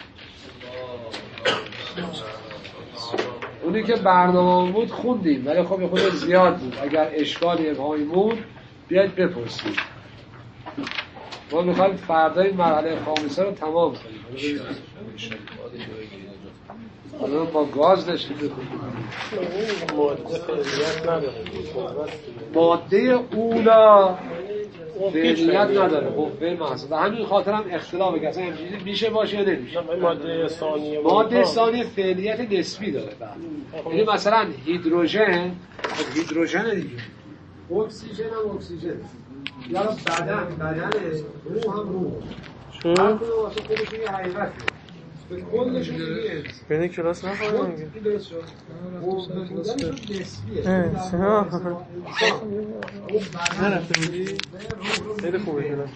اونی که برنامه بود خوندیم ولی خب خود زیاد بود، اگر اشکالی ابهامی بود بیاید بپرسید. ما میخوایم فردا این مرحله خامسه رو تمام کنیم. حالا با گاز داشتیم بکنیم. ماده اولا فعلیت نداره، قوه محض. و همین خاطر هم اختلاف که اصلا همچنین میشه باشه یا نمیشه. ماده ثانیه ماده ثانیه فعلیت نسبی داره. یعنی مثلا هیدروژن، هیدروژن دیگه، اکسیژن هم اکسیژن، یا بدن بدن، روح هم روح. هر کدوم واسه خودش یه حقیقته. به کلش دیگه بین کلاس نخواهیم میگه این درست شد. قوه بودنشون نسبیه. نرفته بودی؟ خیلی خوبه کلاس.